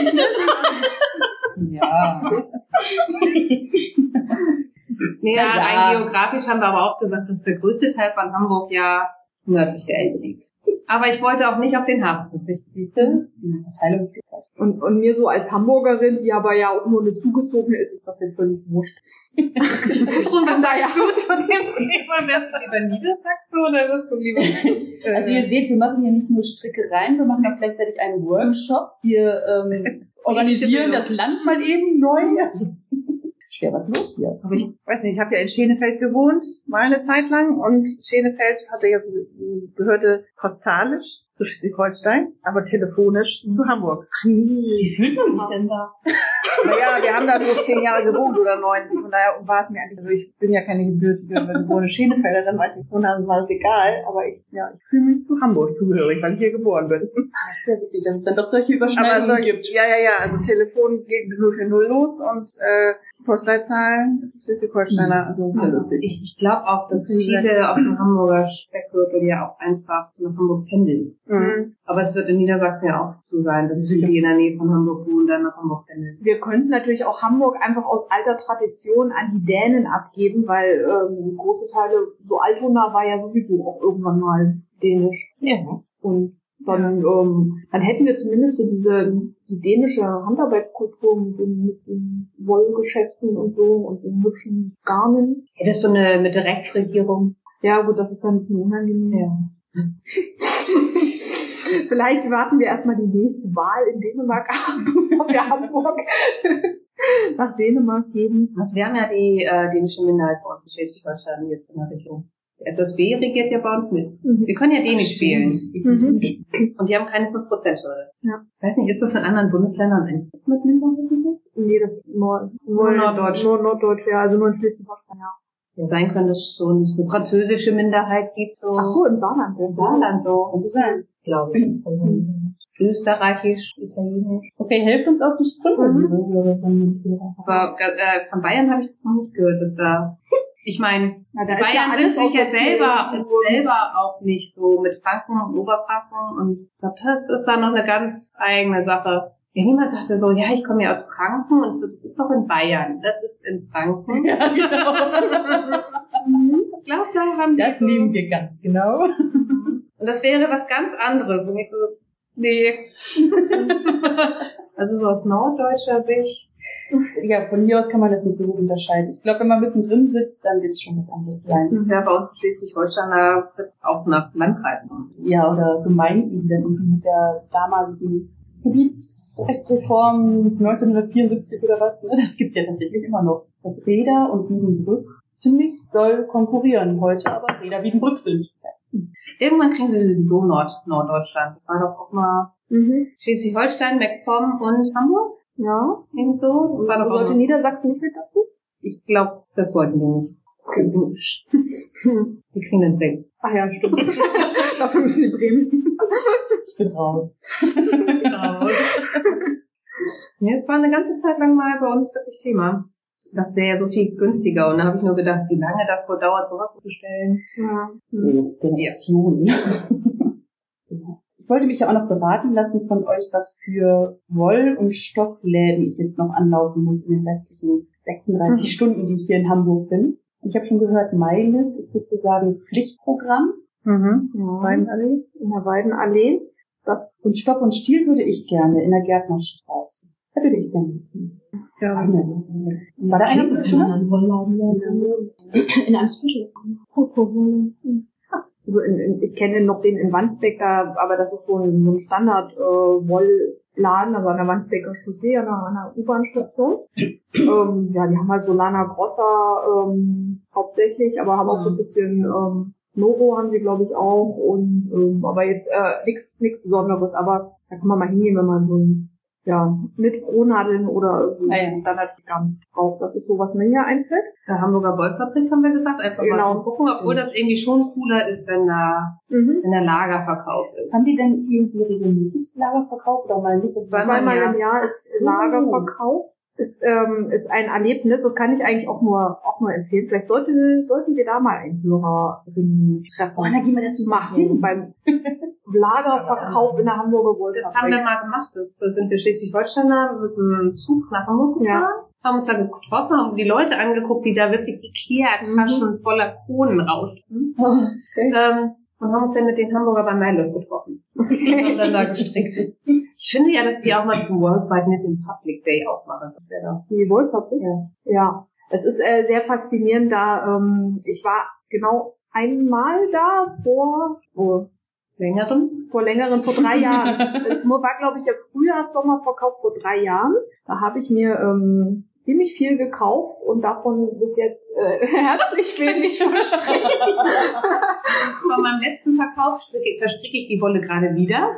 Ja. Nee, Ja, rein ja. geografisch haben wir aber auch gesagt, dass der größte Teil von Hamburg ja nördlich der Elbe liegt. Aber ich wollte auch nicht auf den Hafen verzichten. Siehst du? Diese Verteilungsgleichheit. Und, und mir so als Hamburgerin, die aber ja auch nur eine zugezogene ist, ist das jetzt völlig wurscht. Und was sagst du zu dem Thema? Wärst du lieber Niedersachsen oder wirst du lieber... Also ihr seht, wir machen hier nicht nur Strickereien, wir machen auch gleichzeitig einen Workshop. Wir ähm, organisieren das Land mal eben neu. Also, schwer was los hier. Aber ich weiß nicht, ich habe ja in Schenefeld gewohnt, mal eine Zeit lang, und Schenefeld hatte ja so, gehörte postalisch zu Schleswig-Holstein, aber telefonisch zu Hamburg. Ach nee, wie fühlt man sich denn da? Naja, wir haben da nur zehn Jahre gewohnt oder neun, von daher war es mir eigentlich, also ich bin ja keine gebürtige, geborene Schenefelderin, als ich gewohnt habe, war es egal, aber ich, ja, ich fühle mich zu Hamburg zugehörig, weil ich hier geboren bin. Das ist ja witzig, dass es dann doch solche Überschneidungen Aber so, gibt. ja, ja, ja, also Telefon geht null vier null los und äh, Postleitzahlen, Schleswig-Holsteiner, also sehr lustig. Ich, ich glaube auch, dass viele auf dem Hamburger Speckgürtel ja auch einfach nach Hamburg pendeln. Mhm. Aber es wird in Niedersachsen ja auch so sein, dass viele, die in der Nähe von Hamburg wohnen, dann nach Hamburg pendeln. Wir könnten natürlich auch Hamburg einfach aus alter Tradition an die Dänen abgeben, weil ähm, große Teile, so Altona war ja sowieso auch irgendwann mal dänisch. Ja. Und dann, ähm, dann hätten wir zumindest so diese die dänische Handarbeitskultur mit den, mit den Wollgeschäften und so und den hübschen Garnen. Hättest du eine Mitte-Rechts-Regierung? Ja gut, das ist dann ein bisschen unangenehm. Ja. Vielleicht warten wir erstmal die nächste Wahl in Dänemark ab, bevor wir Hamburg nach Dänemark geben. Wir haben ja die äh, dänische Minderheit bei uns in Schleswig-Holstein jetzt in der Regierung. Die S S B regiert ja bei uns mit. Mhm. Wir können ja Dänisch wählen. Mhm. Und die haben keine fünf Prozent Hürde. Ja. Ich weiß nicht, ist das in anderen Bundesländern eigentlich mit Minderheiten? Nee, das ist nur, Nur Norddeutsch. Nur Norddeutsch, ja, also nur in Schleswig-Holstein, ja. Ja, sein könnte, dass es so eine französische Minderheit gibt, so. Ach so, im Saarland. Im Saarland so. Könnte sein. Glaube ich. Mhm. Österreichisch, Italienisch. Okay, helft uns auf die Sprünge, Mhm. liebe Hörerinnen und Hörer. Aber äh, von Bayern habe ich das noch nicht gehört, dass da... Ich meine, Ja, da ist Bayern ja alles sind sich ja aus selber, Sozialismus. selber auch nicht so mit Franken und Oberfranken, und ich glaube, das ist dann noch eine ganz eigene Sache. Ja, niemand sagte so, ja, ich komme ja aus Franken, und so, das ist doch in Bayern, das ist in Franken. Ja, genau. Ich glaube, da haben die Das so, nehmen wir ganz genau. und das wäre was ganz anderes, und ich so, nee. Also so aus norddeutscher Sicht. Ja, von hier aus kann man das nicht so gut unterscheiden. Ich glaube, wenn man mittendrin sitzt, dann wird es schon was anderes sein. Ja, bei uns in Schleswig-Holstein, da wird auch nach Landkreisen. Ja, oder Gemeinden, die dann irgendwie mit der damaligen Gebietsrechtsreform neunzehnhundertvierundsiebzig oder was, ne, das gibt's ja tatsächlich immer noch. Dass Reda und Wiedenbrück ziemlich doll konkurrieren heute, aber Reda Wiedenbrück sind. Irgendwann kriegen wir sowieso Nord Norddeutschland. Das war doch auch mal Mhm. Schleswig-Holstein, MacPom und Hamburg. Ja. Irgend so. Das war doch auch Sollte mal. Niedersachsen nicht mit dazu? Ich glaube, das wollten wir nicht. Die kriegen den weg. Ach ja, stimmt. Dafür müssen die Bremen. Ich bin raus. Nee, es war eine ganze Zeit lang mal bei uns wirklich Thema. Das wäre ja so viel günstiger. Und da habe ich nur gedacht, wie lange das wohl dauert, sowas zu stellen. Ja. Generationen. Ich wollte mich ja auch noch beraten lassen von euch, was für Woll- und Stoffläden ich jetzt noch anlaufen muss in den restlichen sechsunddreißig Mhm. Stunden, die ich hier in Hamburg bin. Ich habe schon gehört, Meilis ist sozusagen Pflichtprogramm. Mhm. Ja. Weidenallee. In der Weidenallee. Das Und Stoff und Stil würde ich gerne in der Gärtnerstraße. Da würde ich gerne hin. ja. War da einer von schon? In einem Specialist. Also in, in, ich kenne noch den in Wandsbek da, aber das ist so ein, so ein Standard äh, Wollladen, also an der Wandsbeker Chaussee, an der, an der U-Bahn-Station. ähm, ja, die haben halt so Lana Grossa ähm, hauptsächlich, aber haben auch so ein bisschen ähm, Noro haben sie, glaube ich, auch. Und ähm, aber jetzt äh, nichts nichts Besonderes, aber da kann man mal hingehen, wenn man so ein ja, mit Rohnadeln oder so Ah, ja. Standardprogramm braucht. Das ist so, was mir hier einfällt. Der Hamburger Wollfabrik haben wir gesagt, einfach Genau. mal zu gucken, obwohl das irgendwie schon cooler ist, wenn da, Mhm. wenn der Lagerverkauf ist. Haben die denn irgendwie regelmäßig Lagerverkauf oder mal nicht? Das Zweimal ja. im Jahr ist So. Lagerverkauf. Ist, ähm, ist ein Erlebnis, das kann ich eigentlich auch nur auch nur empfehlen. Vielleicht sollte, sollten wir da mal einen Hörerinnen treffen Oh, dann gehen wir dazu machen beim Lagerverkauf in der Hamburger Das haben wir Wollfabrik. mal gemacht. Das sind wir Schleswig-Holsteiner mit einem Zug nach Hamburg Ja. gefahren, haben uns da getroffen, haben die Leute angeguckt, die da wirklich Ikea-Taschen voller Kronen rauschten. Okay. Ähm, und haben uns dann mit den Hamburger beim Mailus getroffen. Und haben dann da gestrickt. Ich finde ja, dass die auch mal zum Worldwide Knit in Public Day aufmachen. Das wäre doch. Die Wollfabrik? Ja. Ja. Es ist äh, sehr faszinierend, da ähm, ich war genau einmal da vor, oh, Längeren? vor längeren, vor drei Jahren. Es war, glaube ich, der Frühjahrssommerverkauf vor drei Jahren. Da habe ich mir ähm, ziemlich viel gekauft und davon bis jetzt äh, herzlich wenig verstrickt. Von meinem letzten Verkauf stricke- verstricke ich die Wolle gerade wieder.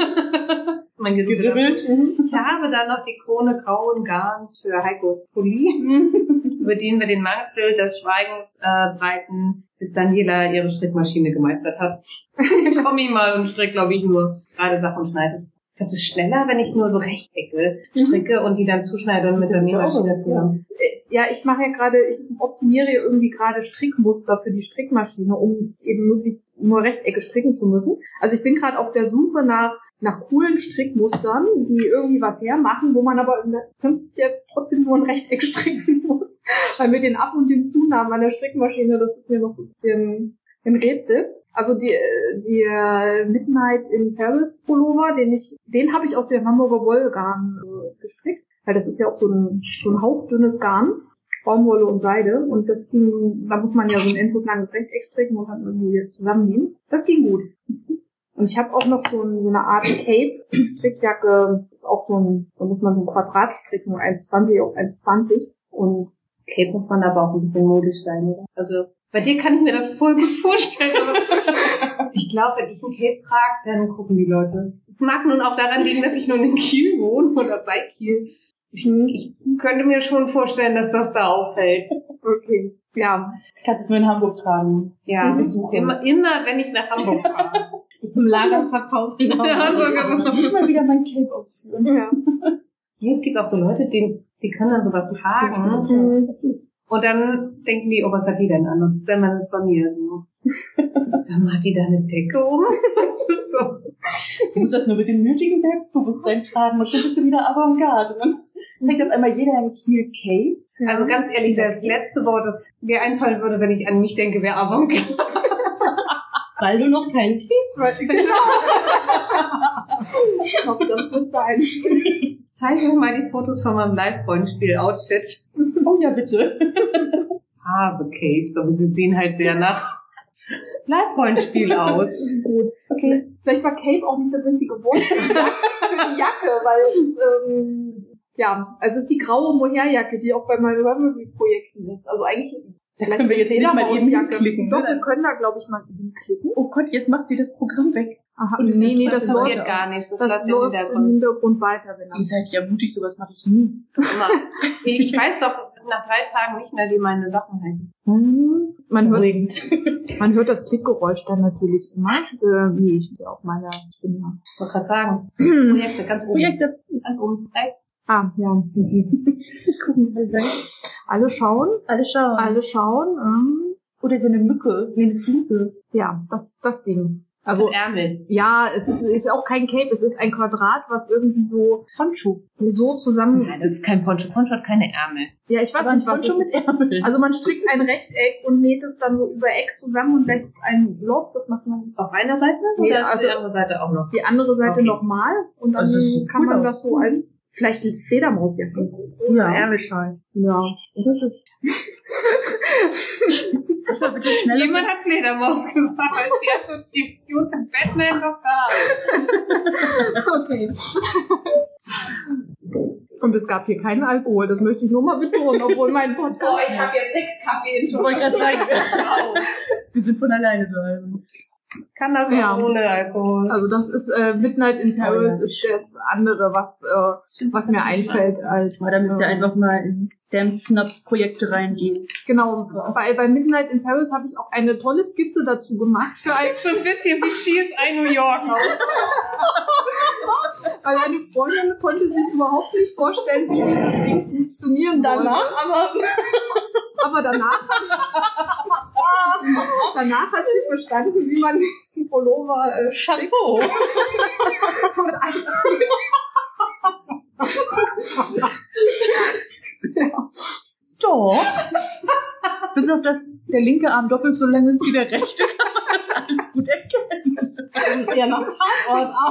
Mein Geribbelt. Ich habe dann noch die Krone grauen Garns für Heikos Pulli, über den wir den Mantel des Schweigens äh, breiten, bis Daniela ihre Strickmaschine gemeistert hat. Komm ich mal und strick, glaube ich, nur gerade Sachen schneide. Ich glaube, das ist schneller, wenn ich nur so Rechtecke stricke und die dann zuschneide und mit der Nähmaschine zusammen. Ja, ich mache ja gerade, ich optimiere ja irgendwie gerade Strickmuster für die Strickmaschine, um eben möglichst nur Rechtecke stricken zu müssen. Also ich bin gerade auf der Suche nach nach coolen Strickmustern, die irgendwie was hermachen, wo man aber im Prinzip ja trotzdem nur ein Rechteck stricken muss. Weil mit den Ab- und den Zunahmen an der Strickmaschine, das ist mir noch so ein bisschen ein Rätsel. Also die, die Midnight in Paris Pullover, den ich, den habe ich aus dem Hamburger Wollgarn äh, gestrickt. Weil das ist ja auch so ein, so ein hauchdünnes Garn. Baumwolle und Seide. Und das ging, da muss man ja so ein endlos langes Rechteck stricken und dann irgendwie zusammennehmen. Das ging gut. Und ich habe auch noch so, ein, so eine Art Cape-Strickjacke, das ist auch so ein, da muss man so ein Quadrat stricken, eins Komma zwanzig auf eins Komma zwanzig. Und Cape muss man aber auch ein bisschen modisch sein, oder? Also, bei dir kann ich mir das voll gut vorstellen, aber ich glaube, wenn ich ein Cape trage, dann gucken die Leute. Es mag nun auch daran liegen, dass ich nur in Kiel wohne oder bei Kiel. Ich, ich könnte mir schon vorstellen, dass das da auffällt. okay, ja. Kannst du es nur in Hamburg tragen? Ja, Besuchen. immer, immer, wenn ich nach Hamburg fahre. Zum Lagerverkauf in Hamburg. Ich muss mal wieder mein Cape ausführen. Ja. Ja, es gibt auch so Leute, die, die können dann sowas tragen. Mhm. Und dann denken die, oh, was hat die denn an? Das ist dann mal bei mir so. Sag mal, hat die da eine Decke um? Das ist so. Du musst das nur mit dem nötigen Selbstbewusstsein tragen und schon bist du wieder Avantgarde. Und dann trägt auf einmal jeder ein Kiel Cape. Also ganz ehrlich, das letzte Wort, das mir einfallen würde, wenn ich an mich denke, wäre Avantgarde. Weil du noch keinen Cape Genau. Ich glaube, das wird sein. Zeig mir mal die Fotos von meinem Live-Rollenspiel-Outfit. Oh ja, bitte. Habe Cape, aber sie sehen halt sehr nach Live-Rollenspiel aus. Gut. Okay. Vielleicht war Cape auch nicht das richtige Wort für die Jacke, für die Jacke weil es ist, ähm, ja, also es ist die graue Mohairjacke, die auch bei meinen Ravelry-Projekten ist. Also eigentlich, Da können wir jetzt nicht mal eben Fledermausjacke. hinklicken. Doch, Ne? wir können da, glaube ich, mal hinklicken. Oh Gott, jetzt macht sie das Programm weg. Aha, Und das nee, nee, das das, Das läuft, passiert gar nichts. Das, das läuft läuft im im Hintergrund. Hintergrund weiter, wenn Ihr das. seid ja mutig, sowas mache ich nie. Immer. Ich weiß doch nach drei Tagen nicht mehr, wie meine Sachen heißen. Hm, man hört, Beruhigend. man hört das Klickgeräusch dann natürlich immer, äh, wie ich ja auf meiner Stimme habe. Ich wollte gerade sagen. Projekte, ganz oben. Projekte. Ganz oben. Rechts. Ah, ja, wie sieht's? Alle schauen, Alle schauen. alle schauen, ähm, Oder so eine Mücke, wie eine Fliege. ja, das, das Ding. Also Mit Ärmel. ja, es ist, ist auch kein Cape, es ist ein Quadrat, was irgendwie so Poncho. so zusammen. Nein, das ist kein Poncho. Poncho hat keine Ärmel. Ja, ich weiß Aber nicht, ein was Poncho es mit ist. Ärmel. Also man strickt ein Rechteck und näht es dann so über Eck zusammen und lässt ein Loch, das macht man Auf einer Seite? Nee, Oder ist also- die andere Seite auch noch? die andere Seite Okay. nochmal und dann Also es sieht kann cool man aus. das so als vielleicht Fledermausjacke. Ja. Ärmelschal. Ja. Das ist Sag mal bitte schnell. Jemand hat Fledermaus gesagt, als die Assoziation zu Batman doch da. okay. Und es gab hier keinen Alkohol, das möchte ich nur mal betonen, obwohl mein Podcast... habe jetzt sechs Kaffee in Ich wollte gerade sagen, wir sind von alleine so albern. Kann das Ja. auch ohne Alkohol? Also das ist äh, Midnight in Paris, Oh ja. ist das andere, was äh, was mir einfällt als... Aber da müsst ihr äh, einfach mal in Damn Snobs Projekte reingehen. Genau, bei, bei Midnight in Paris habe ich auch eine tolle Skizze dazu gemacht, für ein, So ein bisschen wie C S I New York. weil eine Freundin konnte sich überhaupt nicht vorstellen, wie dieses Ding funktionieren Danach sollte. aber... Aber danach, danach hat sie verstanden, wie man diesen Pullover äh, strickt Chapeau. und anzieht. Ja. Doch. Bis auf das der linke Arm doppelt so lang ist wie der rechte, kann man das alles gut erkennen. Ja, nach Tatort aus.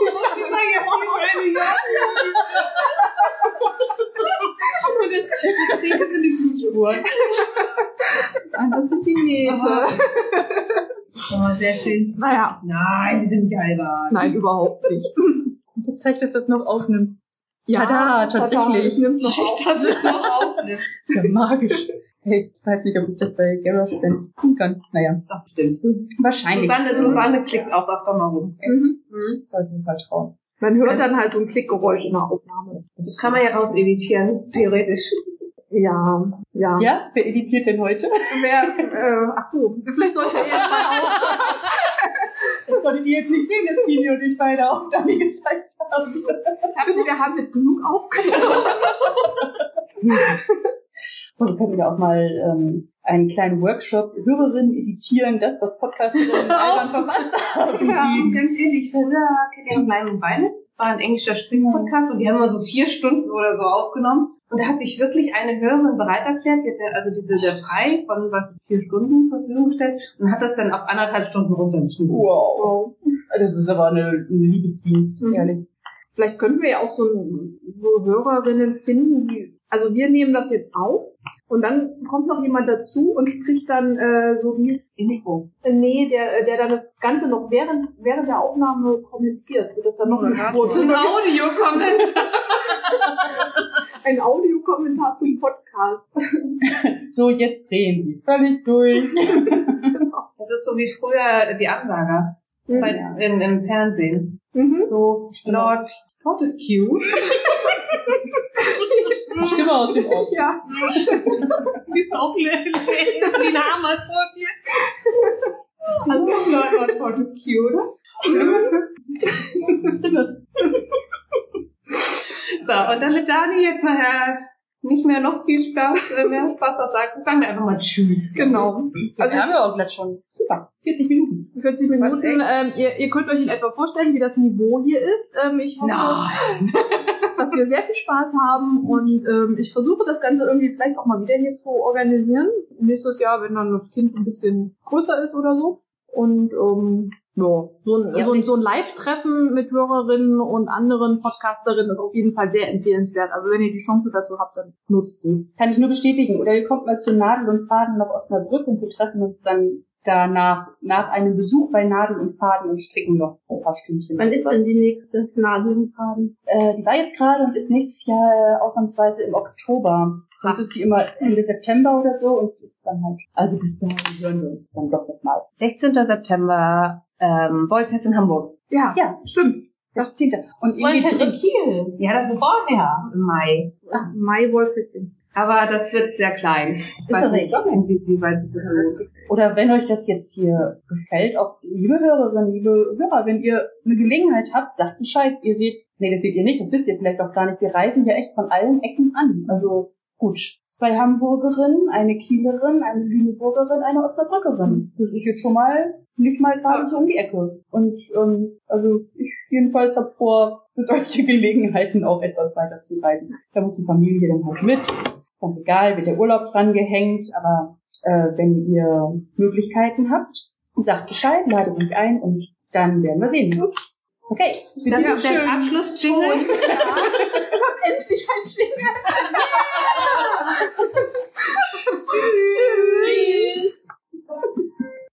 Nein, das sind die Nähte. Oh, sehr schön. Naja, Nein, die sind nicht albern. nein, überhaupt nicht. Jetzt zeigt, dass das noch aufnimmt. Ja, Tada, tatsächlich. Ich nehm's noch auf. Das ist noch aufnimmt. Ist ja magisch. Hey, ich weiß nicht, ob ich das bei Garage Band tun kann. Naja, Doch, stimmt. wahrscheinlich. Susanne, Susanne klickt auch öfter mal rum. Mhm. Sollte ich mal trauen. Man hört dann halt so ein Klickgeräusch in der Aufnahme. Das kann man ja raus editieren, theoretisch. Ja, ja. Ja, wer editiert denn heute? Wer, äh, ach so, vielleicht sollte er erst mal auf. Das konntet ihr jetzt nicht sehen, dass Tini und ich beide auch Dummy gezeigt haben. Ich finde, wir haben jetzt genug aufgenommen. Und wir können ja auch mal ähm, einen kleinen Workshop Hörerinnen editieren, das, was Podcasterinnen albern verpasst haben. Ja, geben. ganz ehrlich, Tessa kennt ja Klein und Beine. Das war ein englischer Strickpodcast und die haben immer so vier Stunden oder so aufgenommen. Und da hat sich wirklich eine Hörerin bereit erklärt, die hat ja also diese Datei von was vier Stunden zur Verfügung gestellt und hat das dann auf anderthalb Stunden runtergeschnitten. Wow. Das ist aber eine, ein Liebesdienst, Mhm. ehrlich. Vielleicht könnten wir ja auch so, so Hörerinnen finden, die, also wir nehmen das jetzt auf und dann kommt noch jemand dazu und spricht dann äh, so wie Indigo. Äh, Nee, der, der dann das Ganze noch während, während der Aufnahme kommentiert, sodass dann noch eine Spur So ein Audio-Kommentar. ein Audiokommentar zum Podcast. So, jetzt drehen sie völlig durch. Das ist so wie früher die Ansager bei, Ja. im, im Fernsehen. Mhm. So, Lord Fortescue. Die Stimme aus dem Off. Ja. Siehst du auch den Hammer vor dir? Also Lord Fortescue, oder? So, und damit Dani jetzt nachher nicht mehr noch viel Spaß, äh, mehr Spaß hat, sagt, sagen wir einfach mal Tschüss. Genau. Also haben wir auch glatt schon. Super. vierzig Minuten. vierzig Minuten. Ähm, ihr, ihr könnt euch in etwa vorstellen, wie das Niveau hier ist. Ähm, ich hoffe, Nein. dass wir sehr viel Spaß haben und ähm, ich versuche das Ganze irgendwie vielleicht auch mal wieder hier zu organisieren. Nächstes Jahr, wenn dann das Kind ein bisschen größer ist oder so. Und ähm, ja, so ein, Ja, so ein, so ein Live-Treffen mit Hörerinnen und anderen Podcasterinnen ist auf jeden Fall sehr empfehlenswert. Also wenn ihr die Chance dazu habt, dann nutzt die. Kann ich nur bestätigen. Oder ihr kommt mal zu Nadel und Faden nach Osnabrück und wir treffen uns dann danach, nach einem Besuch bei Nadel und Faden und stricken noch ein paar Stündchen. Wann ist denn die nächste Nadel und Faden? Äh, die war jetzt gerade und ist nächstes Jahr äh, ausnahmsweise im Oktober. Sonst ist die immer Ende September oder so und ist dann halt, also bis dahin hören wir uns dann doch nochmal. sechzehnten September, ähm, Wollfest in Hamburg. Ja, Ja, stimmt. sechzehnten Und irgendwie Wollfest in drin. Kiel. Ja, das ist vorher im Mai. Mai Wolfistin. Aber das wird sehr klein. Ich weiß aber nicht, egal. wie, wie weit das ist. Oder wenn euch das jetzt hier gefällt, auch liebe Hörerinnen, liebe Hörer, wenn ihr eine Gelegenheit habt, sagt Bescheid. Ihr seht, nee, das seht ihr nicht, das wisst ihr vielleicht auch gar nicht. Wir reisen ja echt von allen Ecken an. Also Gut, zwei Hamburgerinnen, eine Kielerin, eine Lüneburgerin, eine Osnabrückerin. Das ist jetzt schon mal nicht mal gerade so um die Ecke. Und ähm, also ich jedenfalls habe vor, für solche Gelegenheiten auch etwas weiter zu reisen. Da muss die Familie dann halt mit. Ganz egal, wird der Urlaub dran gehängt, aber äh, wenn ihr Möglichkeiten habt, sagt Bescheid, ladet uns ein und dann werden wir sehen. Okay, das ist der Abschluss-Jingle. Ja. Ich habe endlich ein Jingle.